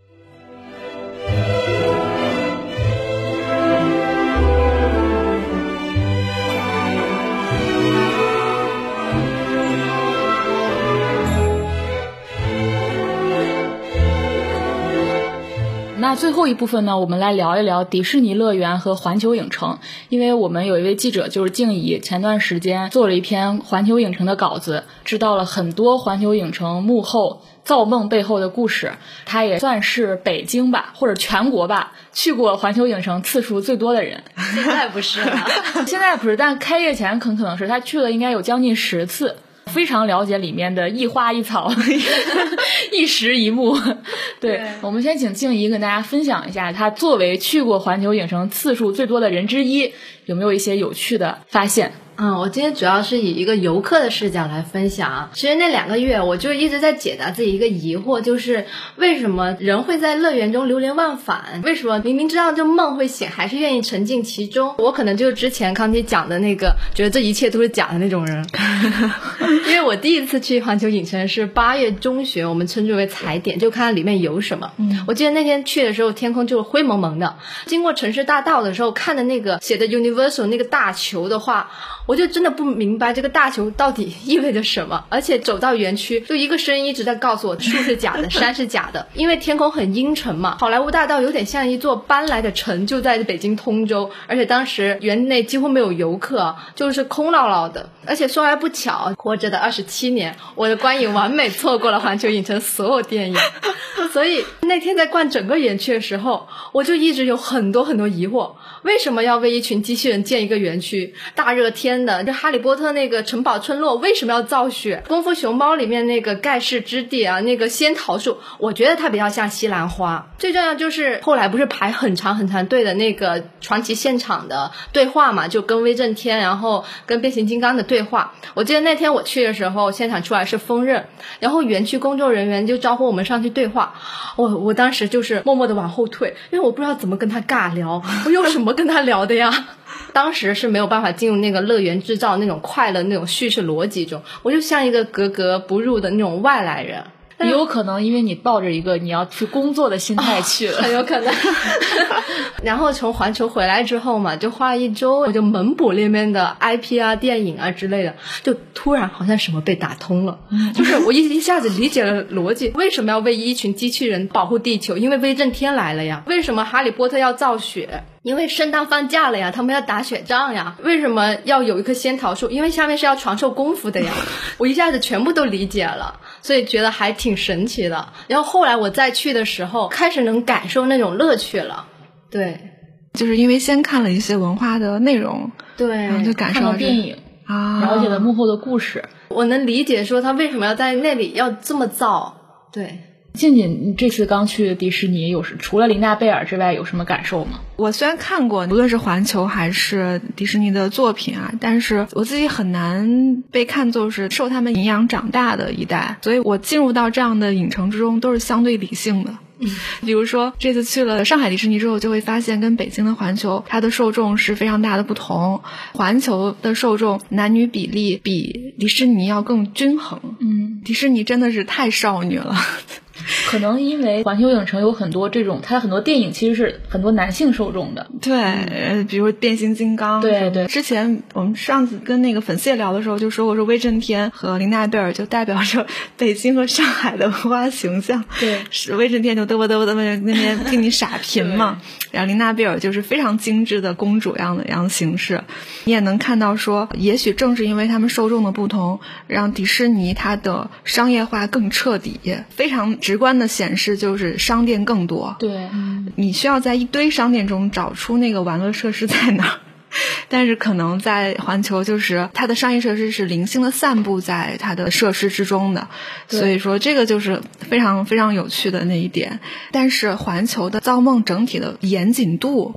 那最后一部分呢，我们来聊一聊迪士尼乐园和环球影城。因为我们有一位记者就是静怡，前段时间做了一篇环球影城的稿子，知道了很多环球影城幕后造梦背后的故事。他也算是北京吧，或者全国吧，去过环球影城次数最多的人。 现在不是了现在不是，但开业前可能是他去了应该有将近10次，非常了解里面的一花一草一石一木。对，我们先请静怡跟大家分享一下，她作为去过环球影城次数最多的人之一，有没有一些有趣的发现？ 我今天主要是以一个游客的视角来分享。其实那2个月我就一直在解答自己一个疑惑，就是为什么人会在乐园中流连忘返？为什么明明知道这梦会醒，还是愿意沉浸其中？我可能就是之前康熙讲的那个觉得这一切都是假的那种人。因为我第一次去环球影城是8月中旬，我们称之为踩点，就看里面有什么。我记得那天去的时候天空就是灰蒙蒙的，经过城市大道的时候看的那个写的 Universal 那个大球的话，我就真的不明白这个大球到底意味着什么。而且走到园区就一个声音一直在告诉我树是假的山是假的，因为天空很阴沉嘛，好莱坞大道有点像一座搬来的城，就在北京通州，而且当时园内几乎没有游客，就是空落落的。而且说来不巧，活着的27年，我的观影完美错过了环球影城所有电影。所以那天在逛整个园区的时候，我就一直有很多疑惑，为什么要为一群机器人建一个园区？大热天的，这哈利波特那个城堡村落为什么要造雪？功夫熊猫里面那个盖世之地啊，那个仙桃树，我觉得它比较像西兰花。最重要就是后来不是排很长队的那个传奇现场的对话嘛，就跟威震天然后跟变形金刚的对话。我记得那天我去的时候，现场出来是锋刃，然后园区工作人员就招呼我们上去对话。我当时就是默默的往后退，因为我不知道怎么跟他尬聊，我有什么跟他聊的呀？当时是没有办法进入那个乐园制造那种快乐那种叙事逻辑中，我就像一个格格不入的那种外来人。 也有可能因为你抱着一个你要去工作的心态去了， 很有可能。然后从环球回来之后嘛，就花了1周，我就猛补那边的 IP 啊、电影啊之类的，就突然好像什么被打通了，就是我一下子理解了逻辑，为什么要为一群机器人保护地球？因为威震天来了呀。为什么哈利波特要造雪？因为圣诞放假了呀，他们要打雪仗呀。为什么要有一棵仙桃树？因为下面是要传授功夫的呀。我一下子全部都理解了，所以觉得还挺神奇的。然后后来我再去的时候，开始能感受那种乐趣了。对， 就是因为先看了一些文化的内容， 对， 然后就感受看了电影啊， 了解了幕后的故事。 我能理解说他为什么要在那里要这么造。对。 静静，你这次刚去迪士尼，除了琳娜贝尔之外，有什么感受吗？ 我虽然看过，无论是环球还是迪士尼的作品啊，但是我自己很难被看作是受他们影响长大的一代，所以我进入到这样的影城之中都是相对理性的。比如说这次去了上海迪士尼之后，就会发现跟北京的环球它的受众是非常大的不同。环球的受众男女比例比迪士尼要更均衡，迪士尼真的是太少女了。 可能因为环球影城有很多这种，它很多电影其实是很多男性受众的。 对，比如变形金刚。 对对。 之前我们上次跟那个粉丝也聊的时候，就说过说威震天和琳娜贝尔就代表着北京和上海的文化形象。 对。 是威震天就嘚啵嘚啵嘚啵那边替你傻贫嘛，然后琳娜贝尔就是非常精致的公主样的形式。你也能看到说，也许正是因为他们受众的不同，让迪士尼它的商业化更彻底，非常直观的显示就是商店更多。 对， 你需要在一堆商店中找出那个玩乐设施在哪儿。但是可能在环球就是它的商业设施是零星的散布在它的设施之中的，所以说这个就是非常非常有趣的那一点。但是环球的造梦整体的严谨度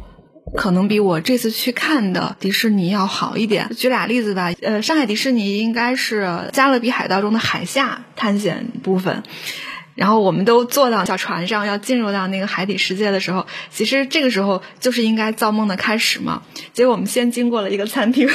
可能比我这次去看的迪士尼要好一点。举俩例子吧，上海迪士尼应该是加勒比海盗中的海下探险部分。然后我们都坐到小船上要进入到那个海底世界的时候，其实这个时候就是应该造梦的开始嘛。结果我们先经过了一个餐厅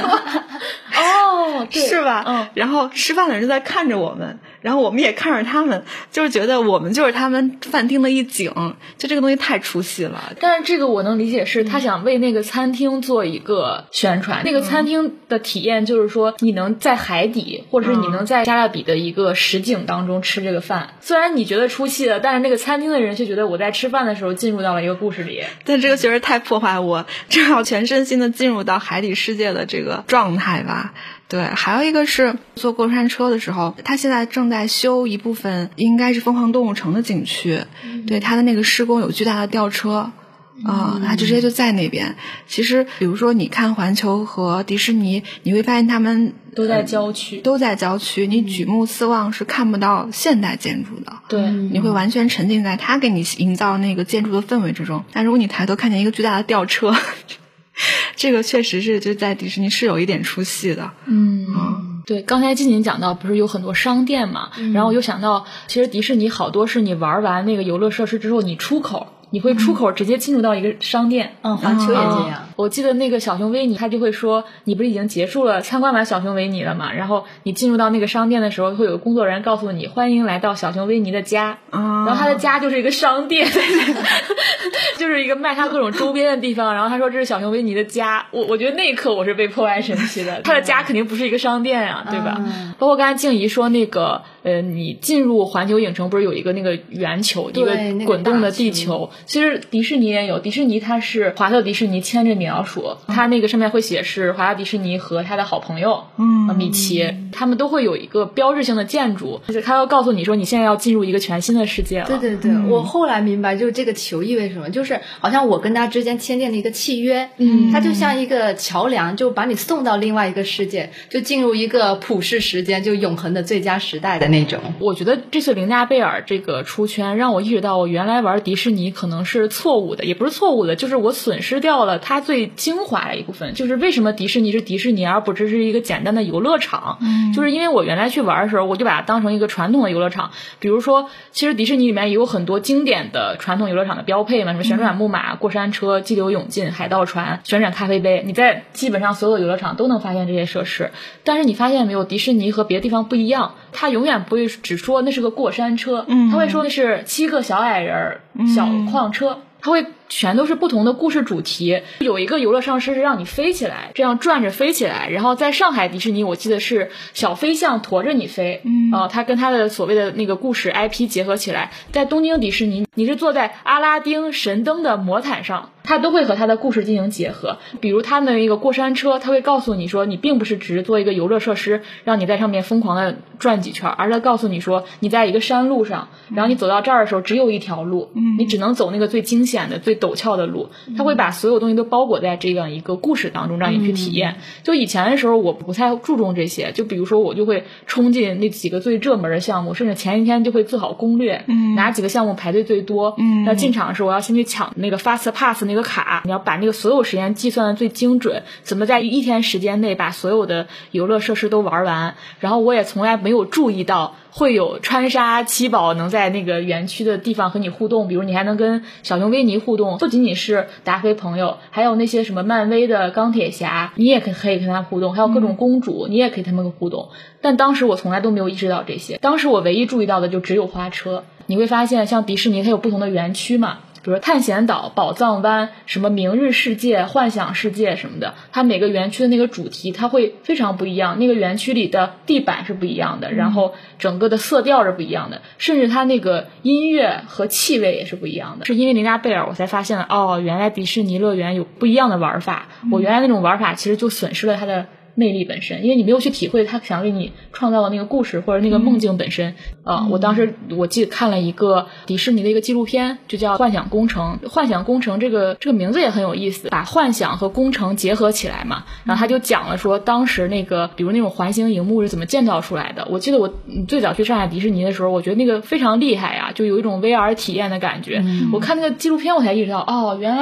哦，对， 是吧？然后吃饭的人就在看着我们，然后我们也看着他们，就是觉得我们就是他们饭厅的一景，就这个东西太出戏了。 但是这个我能理解，是他想为那个餐厅做一个宣传。那个餐厅的体验就是说，你能在海底，或者是你能在加勒比的一个实景当中吃这个饭。虽然你觉得出戏了，但是那个餐厅的人却觉得我在吃饭的时候进入到了一个故事里。 但这个确实太破坏我正好全身心的进入到海底世界的这个状态吧。对，还有一个是坐过山车的时候，它现在正在修一部分应该是疯狂动物城的景区，对，它的那个施工有巨大的吊车它直接就在那边。其实比如说你看环球和迪士尼，你会发现他们都在郊区， 你举目四望是看不到现代建筑的， 对， 你会完全沉浸在他给你营造那个建筑的氛围之中。但如果你抬头看见一个巨大的吊车这个确实是就在迪士尼是有一点出戏的。 对，刚才静静讲到不是有很多商店嘛，然后我又想到其实迪士尼好多是你玩完那个游乐设施之后，你会出口直接进入到一个商店。 环球也这样。 我记得那个小熊维尼他就会说，你不是已经结束了参观完小熊维尼了嘛，然后你进入到那个商店的时候，会有个工作人员告诉你欢迎来到小熊维尼的家。然后他的家就是一个商店就是一个卖他各种周边的地方，然后他说这是小熊维尼的家。我觉得那一刻我是被破坏神奇的他的家肯定不是一个商店啊，对吧？包括刚才静怡说那个你进入环球影城不是有一个那个圆球，一个滚动的地球，其实迪士尼也有。迪士尼它是华特迪士尼牵着米老鼠，它那个上面会写是华特迪士尼和他的好朋友米奇，他们都会有一个标志性的建筑，就是他要告诉你说你现在要进入一个全新的世界了。 对，我后来明白就是这个球意味什么，就是好像我跟他之间签订了一个契约，它就像一个桥梁，就把你送到另外一个世界，就进入一个普世时间，就永恒的最佳时代的那种。 我觉得这次琳娜贝尔这个出圈让我意识到我原来玩迪士尼可能是错误的，也不是错误的，就是我损失掉了它最精华的一部分。就是为什么迪士尼是迪士尼而不只是一个简单的游乐场，就是因为我原来去玩的时候我就把它当成一个传统的游乐场。比如说其实迪士尼里面也有很多经典的传统游乐场的标配嘛，什么旋转木马、过山车、激流勇进、海盗船、旋转咖啡杯，你在基本上所有的游乐场都能发现这些设施。但是你发现没有，迪士尼和别的地方不一样，它永远不会只说那是个过山车，它会说那是7个小矮人小矿车，它会全都是不同的故事主题。有一个游乐设施是让你飞起来，这样转着飞起来。然后在上海迪士尼我记得是小飞象驮着你飞，它跟它的所谓的那个故事 IP 结合起来。在东京迪士尼你是坐在阿拉丁神灯的魔毯上，它都会和它的故事进行结合。比如它的一个过山车，它会告诉你说你并不是只是做一个游乐设施让你在上面疯狂的转几圈，而是告诉你说你在一个山路上，然后你走到这儿的时候只有一条路，你只能走那个最惊险的最陡峭的路。它会把所有东西都包裹在这样一个故事当中让你去体验。就以前的时候我不太注重这些，就比如说我就会冲进那几个最热门的项目，甚至前一天就会做好攻略，哪几个项目排队最多，那进场的时候我要先去抢那个 Fast Pass 那个卡，你要把那个所有时间计算的最精准，怎么在一天时间内把所有的游乐设施都玩完。然后我也从来没有注意到会有川沙七宝能在那个园区的地方和你互动，比如你还能跟小熊维尼互动，不仅仅是达菲朋友，还有那些什么漫威的钢铁侠，你也可以跟他互动，还有各种公主，你也可以跟他们互动。但当时我从来都没有意识到这些，当时我唯一注意到的就只有花车。你会发现像迪士尼它有不同的园区嘛，比如探险岛、宝藏湾、什么明日世界、幻想世界什么的，它每个园区的那个主题它会非常不一样，那个园区里的地板是不一样的，然后整个的色调是不一样的，甚至它那个音乐和气味也是不一样的。是因为琳娜贝尔我才发现了，原来迪士尼乐园有不一样的玩法，我原来那种玩法其实就损失了它的魅力本身，因为你没有去体会他想给你创造的那个故事或者那个梦境本身。我当时我记得看了一个迪士尼的一个纪录片，就叫《幻想工程》。幻想工程这个名字也很有意思，把幻想和工程结合起来嘛。然后他就讲了说当时那个比如那种环形荧幕是怎么建造出来的。我记得我最早去上海迪士尼的时候，我觉得那个非常厉害啊，就有一种 VR 体验的感觉。我看那个纪录片我才意识到，原来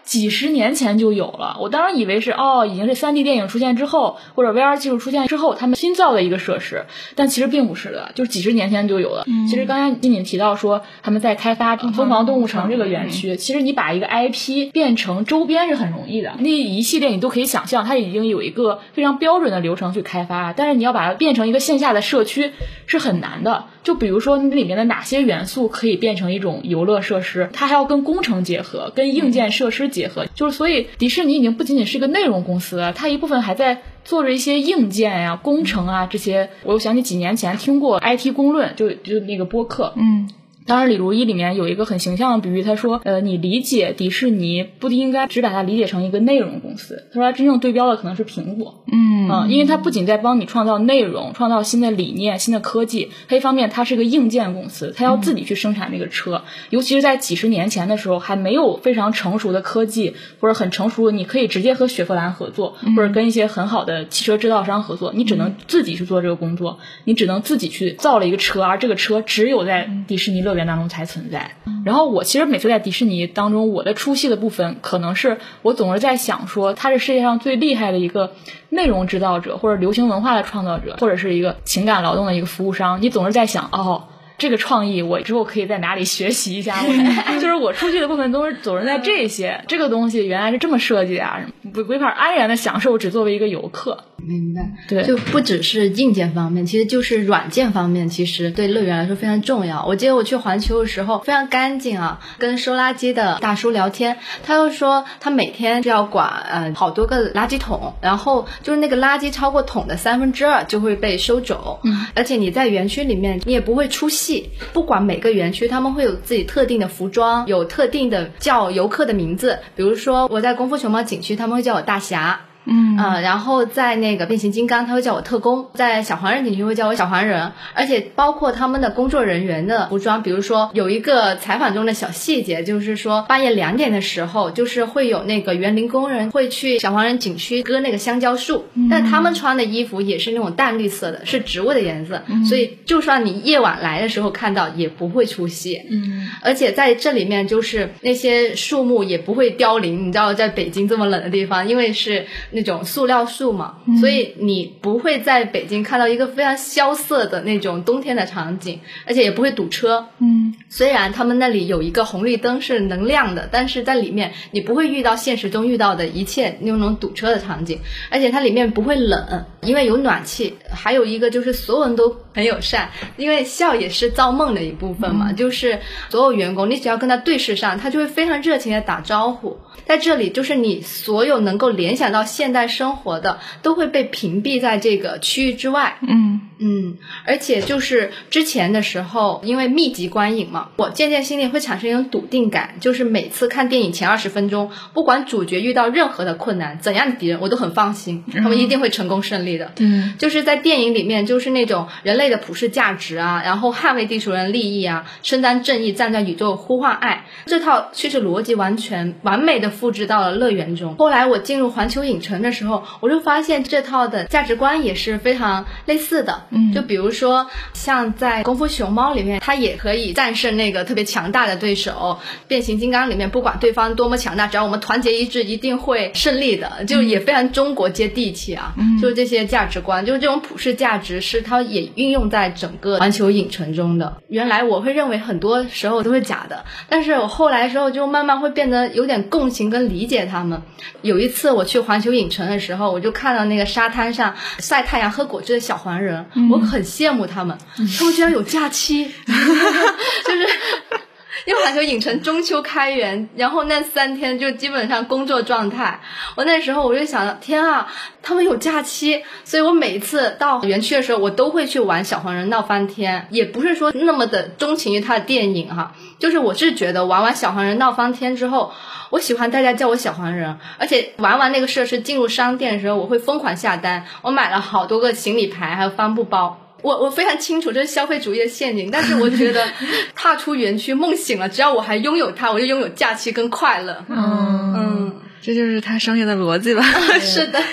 几十年前就有了。我当时以为是已经是 3D 电影出现之后，或者 VR 技术出现之后他们新造的一个设施，但其实并不是的，就是几十年前就有了。其实刚才静静提到说他们在开发疯狂动物城这个园区，其实你把一个 IP 变成周边是很容易的，那一系列你都可以想象它已经有一个非常标准的流程去开发，但是你要把它变成一个线下的社区是很难的。就比如说里面的哪些元素可以变成一种游乐设施，它还要跟工程结合，跟硬件设施结合，就是所以迪士尼已经不仅仅是一个内容公司了，它一部分还在做着一些硬件呀、工程啊这些。我又想起几年前听过 IT 公论，就那个播客，当然李如一里面有一个很形象的比喻，他说你理解迪士尼不应该只把它理解成一个内容公司，他说他真正对标的可能是苹果，因为它不仅在帮你创造内容，创造新的理念、新的科技，它一方面它是个硬件公司，它要自己去生产那个车，尤其是在几十年前的时候还没有非常成熟的科技，或者很成熟的你可以直接和雪佛兰合作，或者跟一些很好的汽车制造商合作，你只能自己去做这个工作，你只能自己去造了一个车，而这个车只有在迪士尼乐园当中才存在。然后我其实每次在迪士尼当中，我的出戏的部分可能是我总是在想说它是世界上最厉害的一个内容制造者，或者流行文化的创造者，或者是一个情感劳动的一个服务商，你总是在想这个创意我之后可以在哪里学习一下，就是我出去的部分都是总是在这些这个东西原来是这么设计啊，没法安然的享受只作为一个游客。 明白， 对， 就不只是硬件方面，其实就是软件方面，其实对乐园来说非常重要。我记得我去环球的时候非常干净啊，跟收垃圾的大叔聊天，他就说他每天就要管好多个垃圾桶，然后就是那个垃圾超过桶的2/3就会被收走，而且你在园区里面你也不会出戏，不管每个园区他们会有自己特定的服装，有特定的叫游客的名字，比如说我在功夫熊猫景区他们会叫我大侠，然后在那个变形金刚他会叫我特工，在小黄人景区会叫我小黄人，而且包括他们的工作人员的服装，比如说有一个采访中的小细节，就是说半夜2点的时候，就是会有那个园林工人会去小黄人景区割那个香蕉树，但他们穿的衣服也是那种淡绿色的，是植物的颜色，所以就算你夜晚来的时候看到也不会出戏，而且在这里面就是那些树木也不会凋零，你知道在北京这么冷的地方，因为是那种塑料树嘛，所以你不会在北京看到一个非常萧瑟的那种冬天的场景，而且也不会堵车。虽然他们那里有一个红绿灯是能亮的，但是在里面你不会遇到现实中遇到的一切那种堵车的场景，而且它里面不会冷，因为有暖气。还有一个就是所有人都很友善，因为笑也是造梦的一部分嘛，就是所有员工你只要跟他对视上，他就会非常热情的打招呼。在这里就是你所有能够联想到现代生活的都会被屏蔽在这个区域之外。而且就是之前的时候因为密集观影嘛，我渐渐心里会产生一种笃定感，就是每次看电影前20分钟，不管主角遇到任何的困难，怎样的敌人我都很放心，他们一定会成功胜利的。就是在电影里面就是那种人类的普世价值啊，然后捍卫地球人利益啊，伸张正义，站在宇宙呼唤爱，这套叙事逻辑完全完美的复制到了乐园中。后来我进入环球影城的时候，我就发现这套的价值观也是非常类似的。就比如说像在功夫熊猫里面，它也可以战胜那个特别强大的对手，变形金刚里面不管对方多么强大，只要我们团结一致一定会胜利的，就也非常中国接地气啊。就是这些价值观，就是这种普世价值是它也运用在整个环球影城中的。原来我会认为很多时候都是假的，但是我后来的时候就慢慢会变得有点共情跟理解他们。有一次我去环球影城的时候，我就看到那个沙滩上晒太阳喝果汁的小黄人，我很羡慕他们居然有假期就是因为环球影城中秋开园，然后那3天就基本上工作状态。我那时候我就想，天啊，他们有假期，所以我每一次到园区的时候，我都会去玩小黄人闹翻天。也不是说那么的钟情于他的电影哈，就是我是觉得玩完小黄人闹翻天之后，我喜欢大家叫我小黄人，而且玩完那个设施进入商店的时候，我会疯狂下单，我买了好多个行李牌还有帆布包。我非常清楚这是消费主义的陷阱，但是我觉得踏出园区梦醒了，只要我还拥有它，我就拥有假期跟快乐。 这就是他商业的逻辑吧。 是的。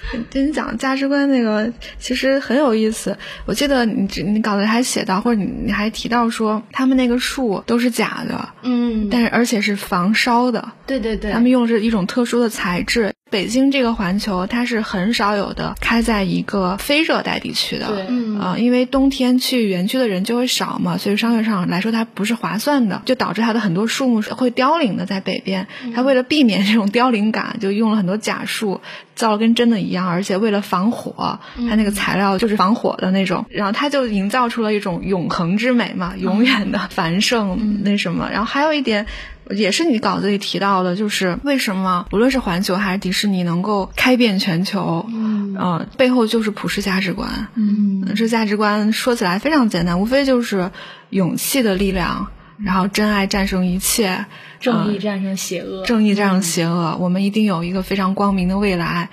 跟你讲价值观那个其实很有意思。我记得你稿子还写到，或者你还提到说他们那个树都是假的，但是而且是防烧的。 对对对， 他们用的是一种特殊的材质。北京这个环球它是很少有的开在一个非热带地区的， 对， 因为冬天去园区的人就会少嘛，所以商业上来说它不是划算的，就导致它的很多树木是会凋零的。在北边，它为了避免这种凋零感，就用了很多假树，造了跟真的一样，而且为了防火，它那个材料就是防火的那种，然后它就营造出了一种永恒之美嘛，永远的繁盛那什么。然后还有一点也是你稿子里提到的，就是为什么无论是环球还是迪士尼能够开遍全球，背后就是普世价值观。这价值观说起来非常简单，无非就是勇气的力量，然后真爱战胜一切， 正义战胜邪恶， 正义战胜邪恶，我们一定有一个非常光明的未来。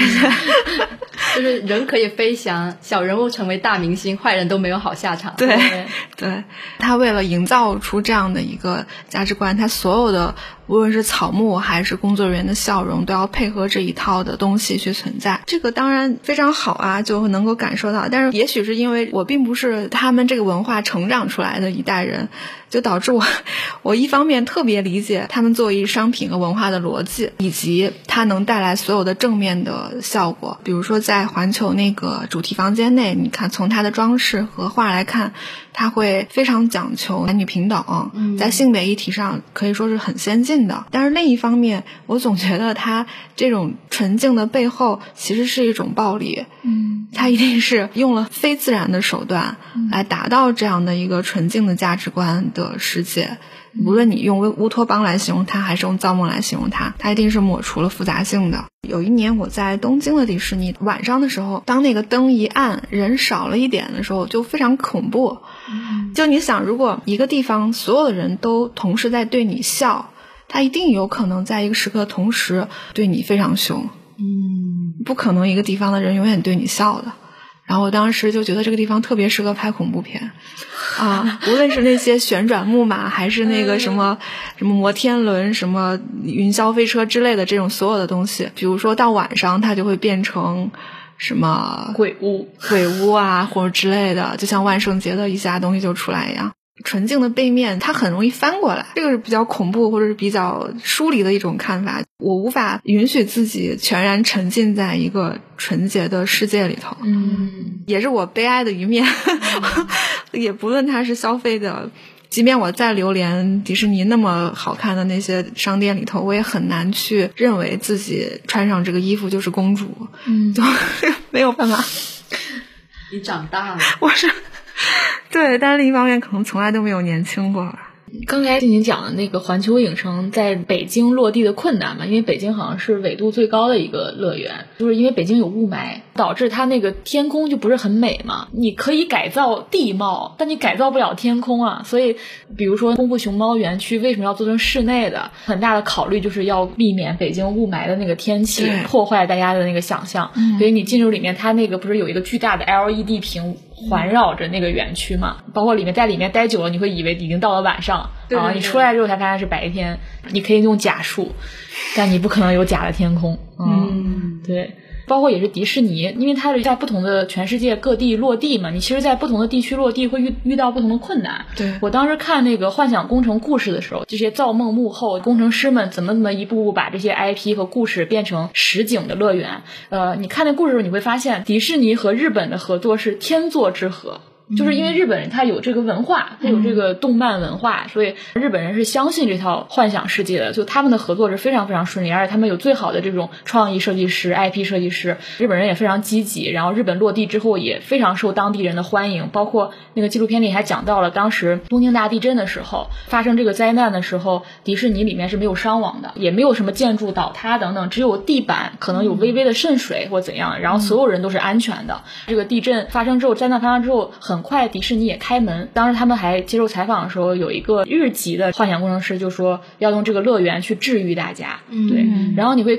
就是人可以飞翔，小人物成为大明星，坏人都没有好下场。 对，他为了营造出这样的一个价值观，他所有的无论是草木还是工作人员的笑容都要配合这一套的东西去存在。这个当然非常好啊，就能够感受到。但是也许是因为我并不是他们这个文化成长出来的一代人，就导致我一方面特别理解他们作为商品和文化的逻辑，以及它能带来所有的正面的效果。比如说在环球那个主题房间内，你看从它的装饰和画来看，它会非常讲求男女平等，在性别议题上可以说是很先进的。但是另一方面，我总觉得它这种纯净的背后其实是一种暴力，它一定是用了非自然的手段来达到这样的一个纯净的价值观的世界。无论你用乌托邦来形容它还是用造梦来形容它，它一定是抹除了复杂性的。有一年我在东京的迪士尼，晚上的时候当那个灯一暗，人少了一点的时候就非常恐怖。就你想，如果一个地方所有的人都同时在对你笑，他一定有可能在一个时刻同时对你非常凶。不可能一个地方的人永远对你笑的。然后我当时就觉得这个地方特别适合拍恐怖片啊，无论是那些旋转木马还是那个什么摩天轮、什么云霄飞车之类的这种所有的东西，比如说到晚上它就会变成什么鬼屋啊或者之类的，就像万圣节的一下东西就出来一样。纯净的背面它很容易翻过来，这个是比较恐怖或者是比较疏离的一种看法。我无法允许自己全然沉浸在一个纯洁的世界里头，也是我悲哀的一面。也不论它是消费的，即便我再流连迪士尼那么好看的那些商店里头，我也很难去认为自己穿上这个衣服就是公主，就没有办法。 你长大了， 我是对，但是另一方面可能从来都没有年轻过。 刚才您讲的那个环球影城在北京落地的困难嘛，因为北京好像是纬度最高的一个乐园，就是因为北京有雾霾，导致它那个天空就不是很美嘛。你可以改造地貌，但你改造不了天空啊。所以比如说功夫熊猫园区为什么要做成室内的，很大的考虑就是要避免北京雾霾的那个天气破坏大家的那个想象。所以你进入里面，它那个不是有一个巨大的 LED 屏环绕着那个园区嘛，包括在里面待久了，你会以为已经到了晚上，啊，你出来之后才发现是白天。你可以用假树，但你不可能有假的天空。对。包括也是迪士尼，因为它是在不同的全世界各地落地嘛，你其实在不同的地区落地会遇到不同的困难。 对， 我当时看那个幻想工程故事的时候，这些造梦幕后工程师们怎么一步步把这些 IP 和故事变成实景的乐园。你看那故事的时候，你会发现迪士尼和日本的合作是天作之合。就是因为日本人他有这个文化，他有这个动漫文化，所以日本人是相信这套幻想世界的，就他们的合作是非常非常顺利，而且他们有最好的这种创意设计师、IP 设计师，日本人也非常积极，然后日本落地之后也非常受当地人的欢迎。包括那个纪录片里还讲到了当时东京大地震的时候，发生这个灾难的时候，迪士尼里面是没有伤亡的，也没有什么建筑倒塌等等，只有地板可能有微微的渗水或怎样，然后所有人都是安全的。这个地震发生之后，灾难发生之后，很快迪士尼也开门。当时他们还接受采访的时候，有一个日籍的幻想工程师就说要用这个乐园去治愈大家。对，然后你会看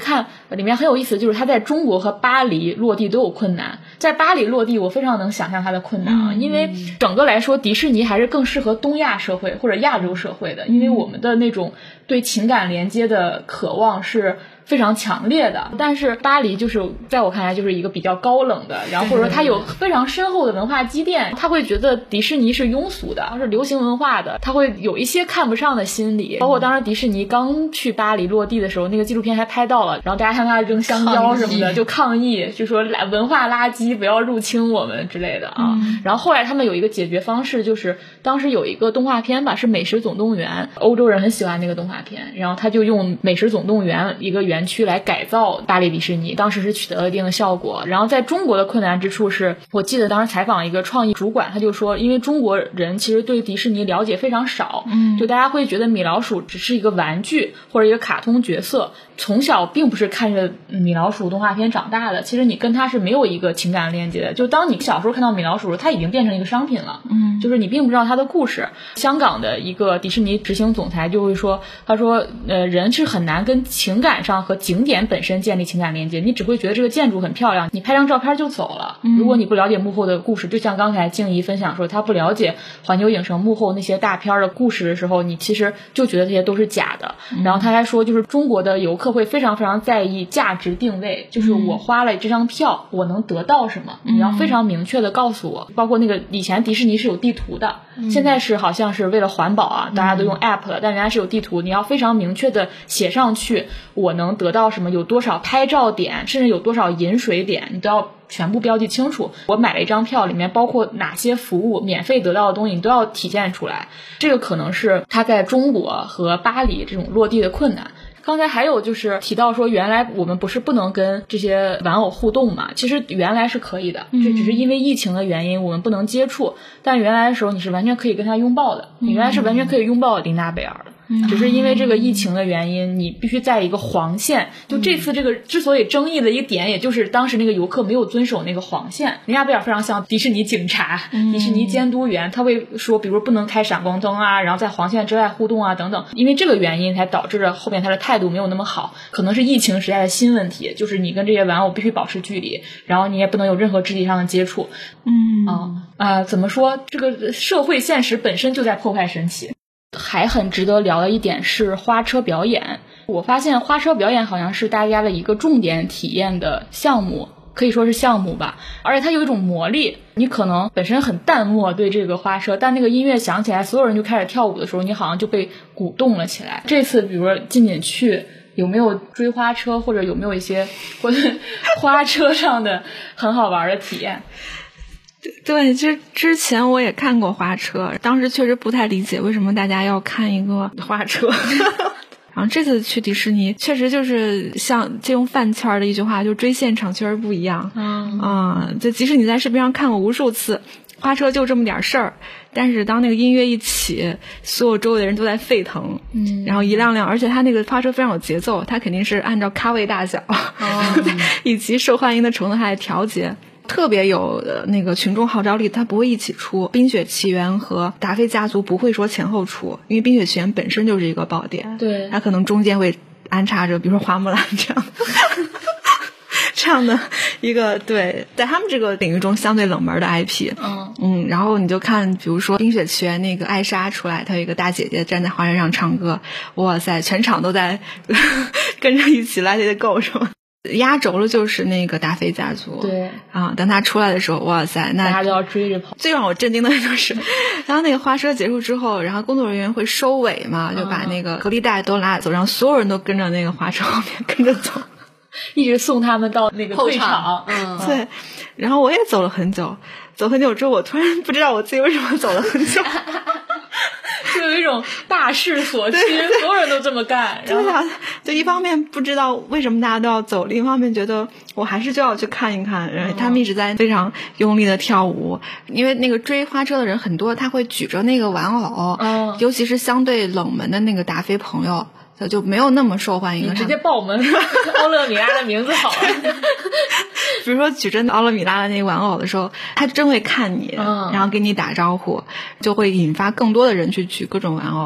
里面很有意思，就是它在中国和巴黎落地都有困难。在巴黎落地，我非常能想象它的困难啊，因为整个来说，迪士尼还是更适合东亚社会或者亚洲社会的，因为我们的那种对情感连接的渴望是非常强烈的。但是巴黎就是在我看来就是一个比较高冷的，然后或者说它有非常深厚的文化积淀，他会觉得迪士尼是庸俗的，是流行文化的，他会有一些看不上的心理。包括当时迪士尼刚去巴黎落地的时候，那个纪录片还拍到了，然后大家看他扔香蕉什么的就抗议，就说文化垃圾不要入侵我们之类的啊。然后后来他们有一个解决方式，就是当时有一个动画片吧，是美食总动员，欧洲人很喜欢那个动画片，然后他就用美食总动员一个园区来改造巴黎迪士尼，当时是取得了一定的效果。然后在中国的困难之处是，我记得当时采访一个创意主管，他就说因为中国人其实对迪士尼了解非常少，就大家会觉得米老鼠只是一个玩具或者一个卡通角色，从小并不是看着米老鼠动画片长大的，其实你跟它是没有一个情感链接的，就当你小时候看到米老鼠，它已经变成一个商品了，就是你并不知道它的故事。香港的一个迪士尼执行总裁就会说，他说人是很难跟情感上和景点本身建立情感连接，你只会觉得这个建筑很漂亮，你拍张照片就走了，如果你不了解幕后的故事，就像刚才静怡分享说他不了解环球影城幕后那些大片的故事的时候，你其实就觉得这些都是假的。然后他还说，就是中国的游客会非常非常在意价值定位，就是我花了这张票我能得到什么，你要非常明确的告诉我。包括那个以前迪士尼是有地图的，现在是好像是为了环保啊，大家都用 app 了，但人家是有地图，你要非常明确的写上去我能得到什么，有多少拍照点，甚至有多少饮水点，你都要全部标记清楚。我买了一张票，里面包括哪些服务，免费得到的东西你都要体现出来。这个可能是它在中国和巴黎这种落地的困难。刚才还有就是提到说，原来我们不是不能跟这些玩偶互动嘛？其实原来是可以的，这只是因为疫情的原因我们不能接触，但原来的时候你是完全可以跟他拥抱的，你原来是完全可以拥抱琳娜贝尔的。只是因为这个疫情的原因，你必须在一个黄线。就这次这个之所以争议的一个点，也就是当时那个游客没有遵守那个黄线。琳娜贝尔非常像迪士尼警察、迪士尼监督员，他会说，比如不能开闪光灯啊，然后在黄线之外互动啊等等。因为这个原因才导致了后面他的态度没有那么好，可能是疫情时代的新问题，就是你跟这些玩偶必须保持距离，然后你也不能有任何肢体上的接触。怎么说？这个社会现实本身就在破坏神奇。还很值得聊的一点是花车表演，我发现花车表演好像是大家的一个重点体验的项目，可以说是项目吧，而且它有一种魔力，你可能本身很淡漠对这个花车，但那个音乐响起来，所有人就开始跳舞的时候，你好像就被鼓动了起来。这次比如说进进去有没有追花车，或者有没有一些或者花车上的很好玩的体验？ 对，之前我也看过花车，当时确实不太理解为什么大家要看一个花车。然后这次去迪士尼，确实就是像借用饭圈的一句话，就追现场确实不一样。就即使你在视频上看过无数次，花车就这么点事儿，但是当那个音乐一起，所有周围的人都在沸腾。然后一辆辆，而且它那个花车非常有节奏，它肯定是按照咖位大小以及受欢迎的程度还调节。特别有那个群众号召力，它不会一起出。冰雪奇缘和达菲家族不会说前后出，因为冰雪奇缘本身就是一个宝典， 对， 它可能中间会安插着比如说花木兰这样这样的一个，对，在他们这个领域中相对冷门的 IP。然后你就看比如说冰雪奇缘那个艾莎出来，她有一个大姐姐站在花车上唱歌，哇塞，全场都在跟着一起 Let It Go 是吗？压轴了就是那个达菲家族， 对啊，当他出来的时候，哇塞，那大家都要追着跑。 最让我震惊的就是当那个花车结束之后，然后工作人员会收尾嘛，就把那个隔离带都拉走，然后所有人都跟着那个花车后面跟着走， 一直送他们到那个退场。 对，然后我也走了很久之后，我突然不知道我自己为什么走了很久就有一种大势所趋，所有人都这么干。然后就一方面不知道为什么大家都要走，另一方面觉得我还是就要去看一看。然后他们一直在非常用力的跳舞，因为那个追花车的人很多，他会举着那个玩偶，尤其是相对冷门的那个达菲朋友，就没有那么受欢迎。 你直接报我们奥勒米拉的名字好了。 比如说举着奥勒米拉的那个玩偶的时候，他真会看你，然后给你打招呼，就会引发更多的人去举各种玩偶。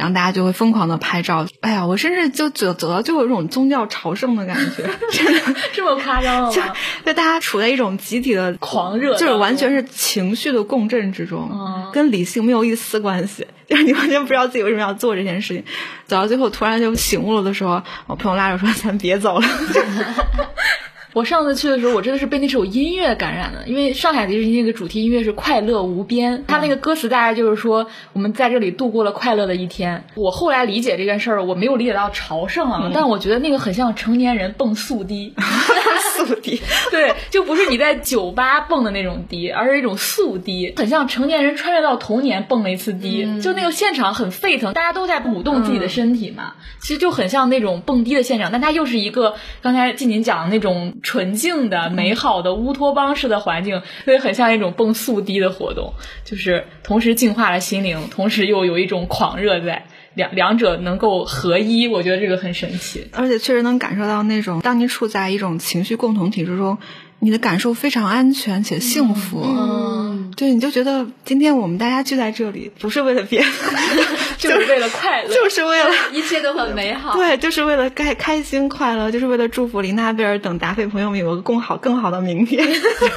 然后大家就会疯狂的拍照。哎呀，我甚至就走到就有一种宗教朝圣的感觉，真的这么夸张了吗？ 就大家处在一种集体的狂热， 就是完全是情绪的共振之中，跟理性没有一丝关系，就是你完全不知道自己为什么要做这件事情。走到最后突然就醒悟了的时候，我朋友拉着说咱别走了。 我上次去的时候，我真的是被那首音乐感染了，因为上海迪士尼那个主题音乐是快乐无边，它那个歌词大概就是说我们在这里度过了快乐的一天。我后来理解这件事儿，我没有理解到朝圣啊，但我觉得那个很像成年人蹦速滴。 速滴， 对，就不是你在酒吧蹦的那种滴，而是一种速滴，很像成年人穿越到童年蹦了一次滴，就那个现场很沸腾，大家都在舞动自己的身体嘛，其实就很像那种蹦迪的现场，但它又是一个刚才静静讲的那种纯净的美好的乌托邦式的环境，所以很像一种蹦速滴的活动，就是同时净化了心灵，同时又有一种狂热在，两者能够合一，我觉得这个很神奇。 而且确实能感受到那种当你处在一种情绪共同体之中，你的感受非常安全且幸福。对，你就觉得今天我们大家聚在这里不是为了别的就是为了快乐， 就是为了一切都很美好。 对，就是为了开心快乐，就是为了祝福琳娜贝尔等达菲朋友们有个更好的明天。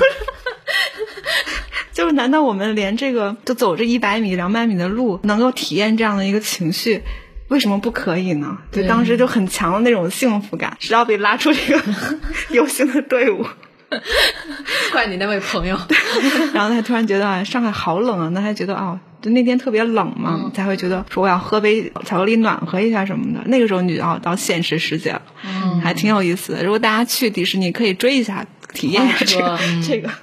就是难道我们连这个就走这100米200米的路能够体验这样的一个情绪，为什么不可以呢？对，当时就很强的那种幸福感，直到被拉出这个游行的队伍。 怪你那位朋友。 然后他突然觉得上海好冷啊，那他觉得就那天特别冷嘛，才会觉得说我要喝杯巧克力暖和一下什么的。那个时候你就到现实世界了，还挺有意思的。如果大家去迪士尼可以追一下，体验一下这个。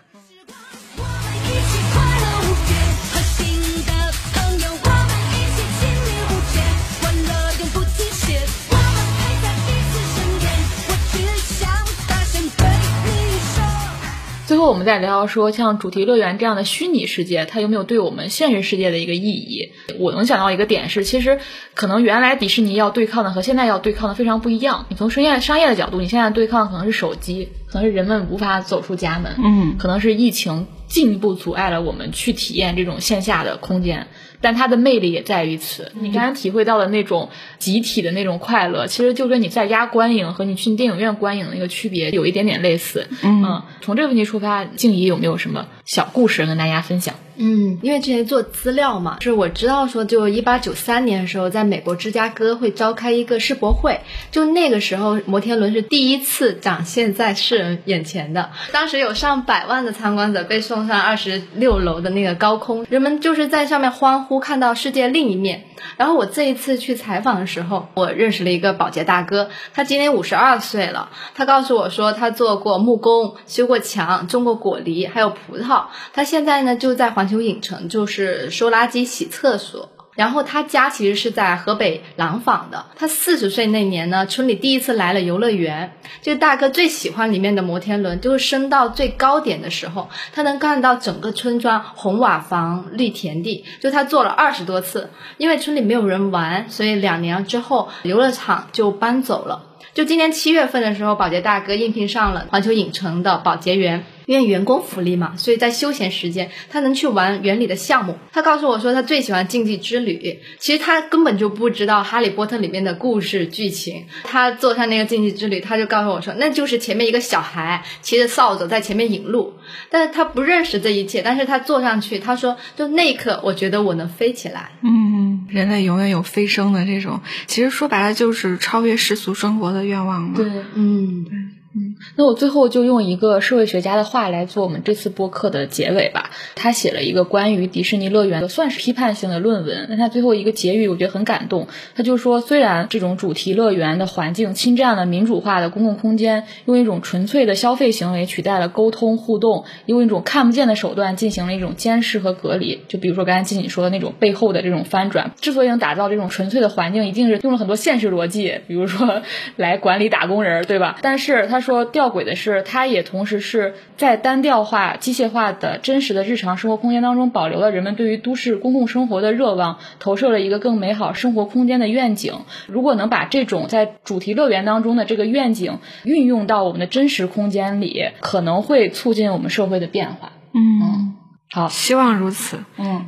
最后我们再聊聊说像主题乐园这样的虚拟世界，它有没有对我们现实世界的一个意义。我能想到一个点是，其实可能原来迪士尼要对抗的和现在要对抗的非常不一样。你从商业的角度，你现在对抗可能是手机，可能是人们无法走出家门，可能是疫情进一步阻碍了我们去体验这种线下的空间，但它的魅力也在于此。你刚才体会到的那种集体的那种快乐，其实就跟你在家观影和你去电影院观影的那个区别有一点点类似。从这个问题出发，静怡有没有什么小故事跟大家分享？ 因为之前做资料嘛，就是我知道说就1893年的时候在美国芝加哥会召开一个世博会，就那个时候摩天轮是第一次展现在世人眼前的，当时有上百万的参观者被送上26楼的那个高空，人们就是在上面欢呼看到世界另一面。然后我这一次去采访的时候，我认识了一个保洁大哥，他今年52岁了，他告诉我说他做过木工，修过墙，种过果梨还有葡萄，他现在呢就在环球影城就是收垃圾洗厕所。然后他家其实是在河北廊坊的，他40岁那年呢，村里第一次来了游乐园，这个大哥最喜欢里面的摩天轮，就是升到最高点的时候，他能看到整个村庄红瓦房绿田地，就他做了20多次。因为村里没有人玩，所以2年之后游乐场就搬走了。就今年7月份的时候，保洁大哥应聘上了环球影城的保洁员，因为员工福利嘛，所以在休闲时间他能去玩园里的项目。他告诉我说他最喜欢竞技之旅，其实他根本就不知道哈利波特里面的故事剧情。他坐上那个竞技之旅，他就告诉我说那就是前面一个小孩骑着扫帚在前面引路，但是他不认识这一切，但是他坐上去，他说就那一刻我觉得我能飞起来。 人类永远有飞升的这种，其实说白了就是超越世俗生活的愿望嘛。 对，那我最后就用一个社会学家的话来做我们这次播客的结尾吧。他写了一个关于迪士尼乐园的算是批判性的论文，那他最后一个结语我觉得很感动。他就说，虽然这种主题乐园的环境侵占了民主化的公共空间，用一种纯粹的消费行为取代了沟通互动，用一种看不见的手段进行了一种监视和隔离，就比如说刚才静静说的那种背后的这种翻转。之所以能打造这种纯粹的环境，一定是用了很多现实逻辑，比如说来管理打工人，对吧？但是他说吊诡的是，它也同时是在单调化机械化的真实的日常生活空间当中保留了人们对于都市公共生活的热望，投射了一个更美好生活空间的愿景。如果能把这种在主题乐园当中的这个愿景运用到我们的真实空间里，可能会促进我们社会的变化。 好，希望如此。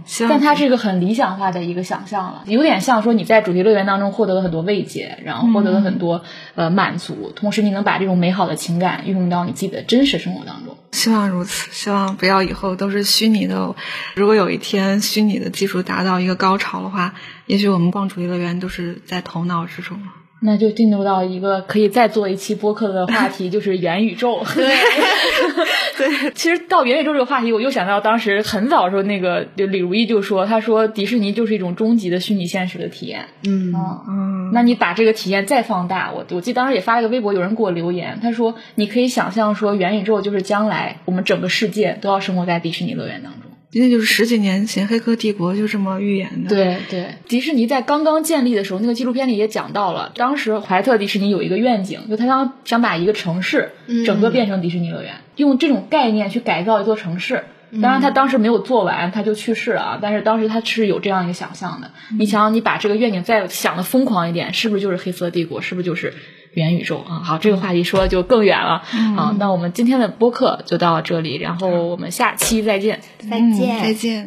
但它是一个很理想化的一个想象了，有点像说你在主题乐园当中获得了很多慰藉，然后获得了很多满足，同时你能把这种美好的情感运用到你自己的真实生活当中。 希望如此，希望不要以后都是虚拟的。如果有一天虚拟的技术达到一个高潮的话，也许我们逛主题乐园都是在头脑之中了。 那就进入到一个可以再做一期播客的话题，就是元宇宙。 对对，其实到元宇宙这个话题，我又想到当时很早的时候，那个就李如一就说，他说迪士尼就是一种终极的虚拟现实的体验。那你把这个体验再放大，我记得当时也发了个微博，有人给我留言，他说你可以想象说元宇宙就是将来我们整个世界都要生活在迪士尼乐园当中。 那就是10几年前《黑客帝国》就这么预言的。 对对，迪士尼在刚刚建立的时候，那个纪录片里也讲到了，当时怀特迪士尼有一个愿景，就他想把一个城市整个变成迪士尼乐园，用这种概念去改造一座城市。当然他当时没有做完，他就去世了啊，但是当时他是有这样一个想象的。你想，你把这个愿景再想的疯狂一点，是不是就是黑色帝国，是不是就是元宇宙啊？好，这个话题说就更远了啊。那我们今天的播客就到这里，然后我们下期再见。 再见， 再见。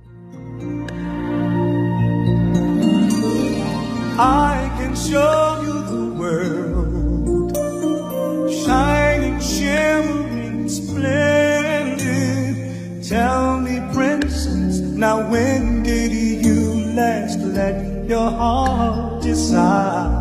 I can show you the world, shining, shimmering, splendid. Tell me, princess, now when did you last let your heart decide?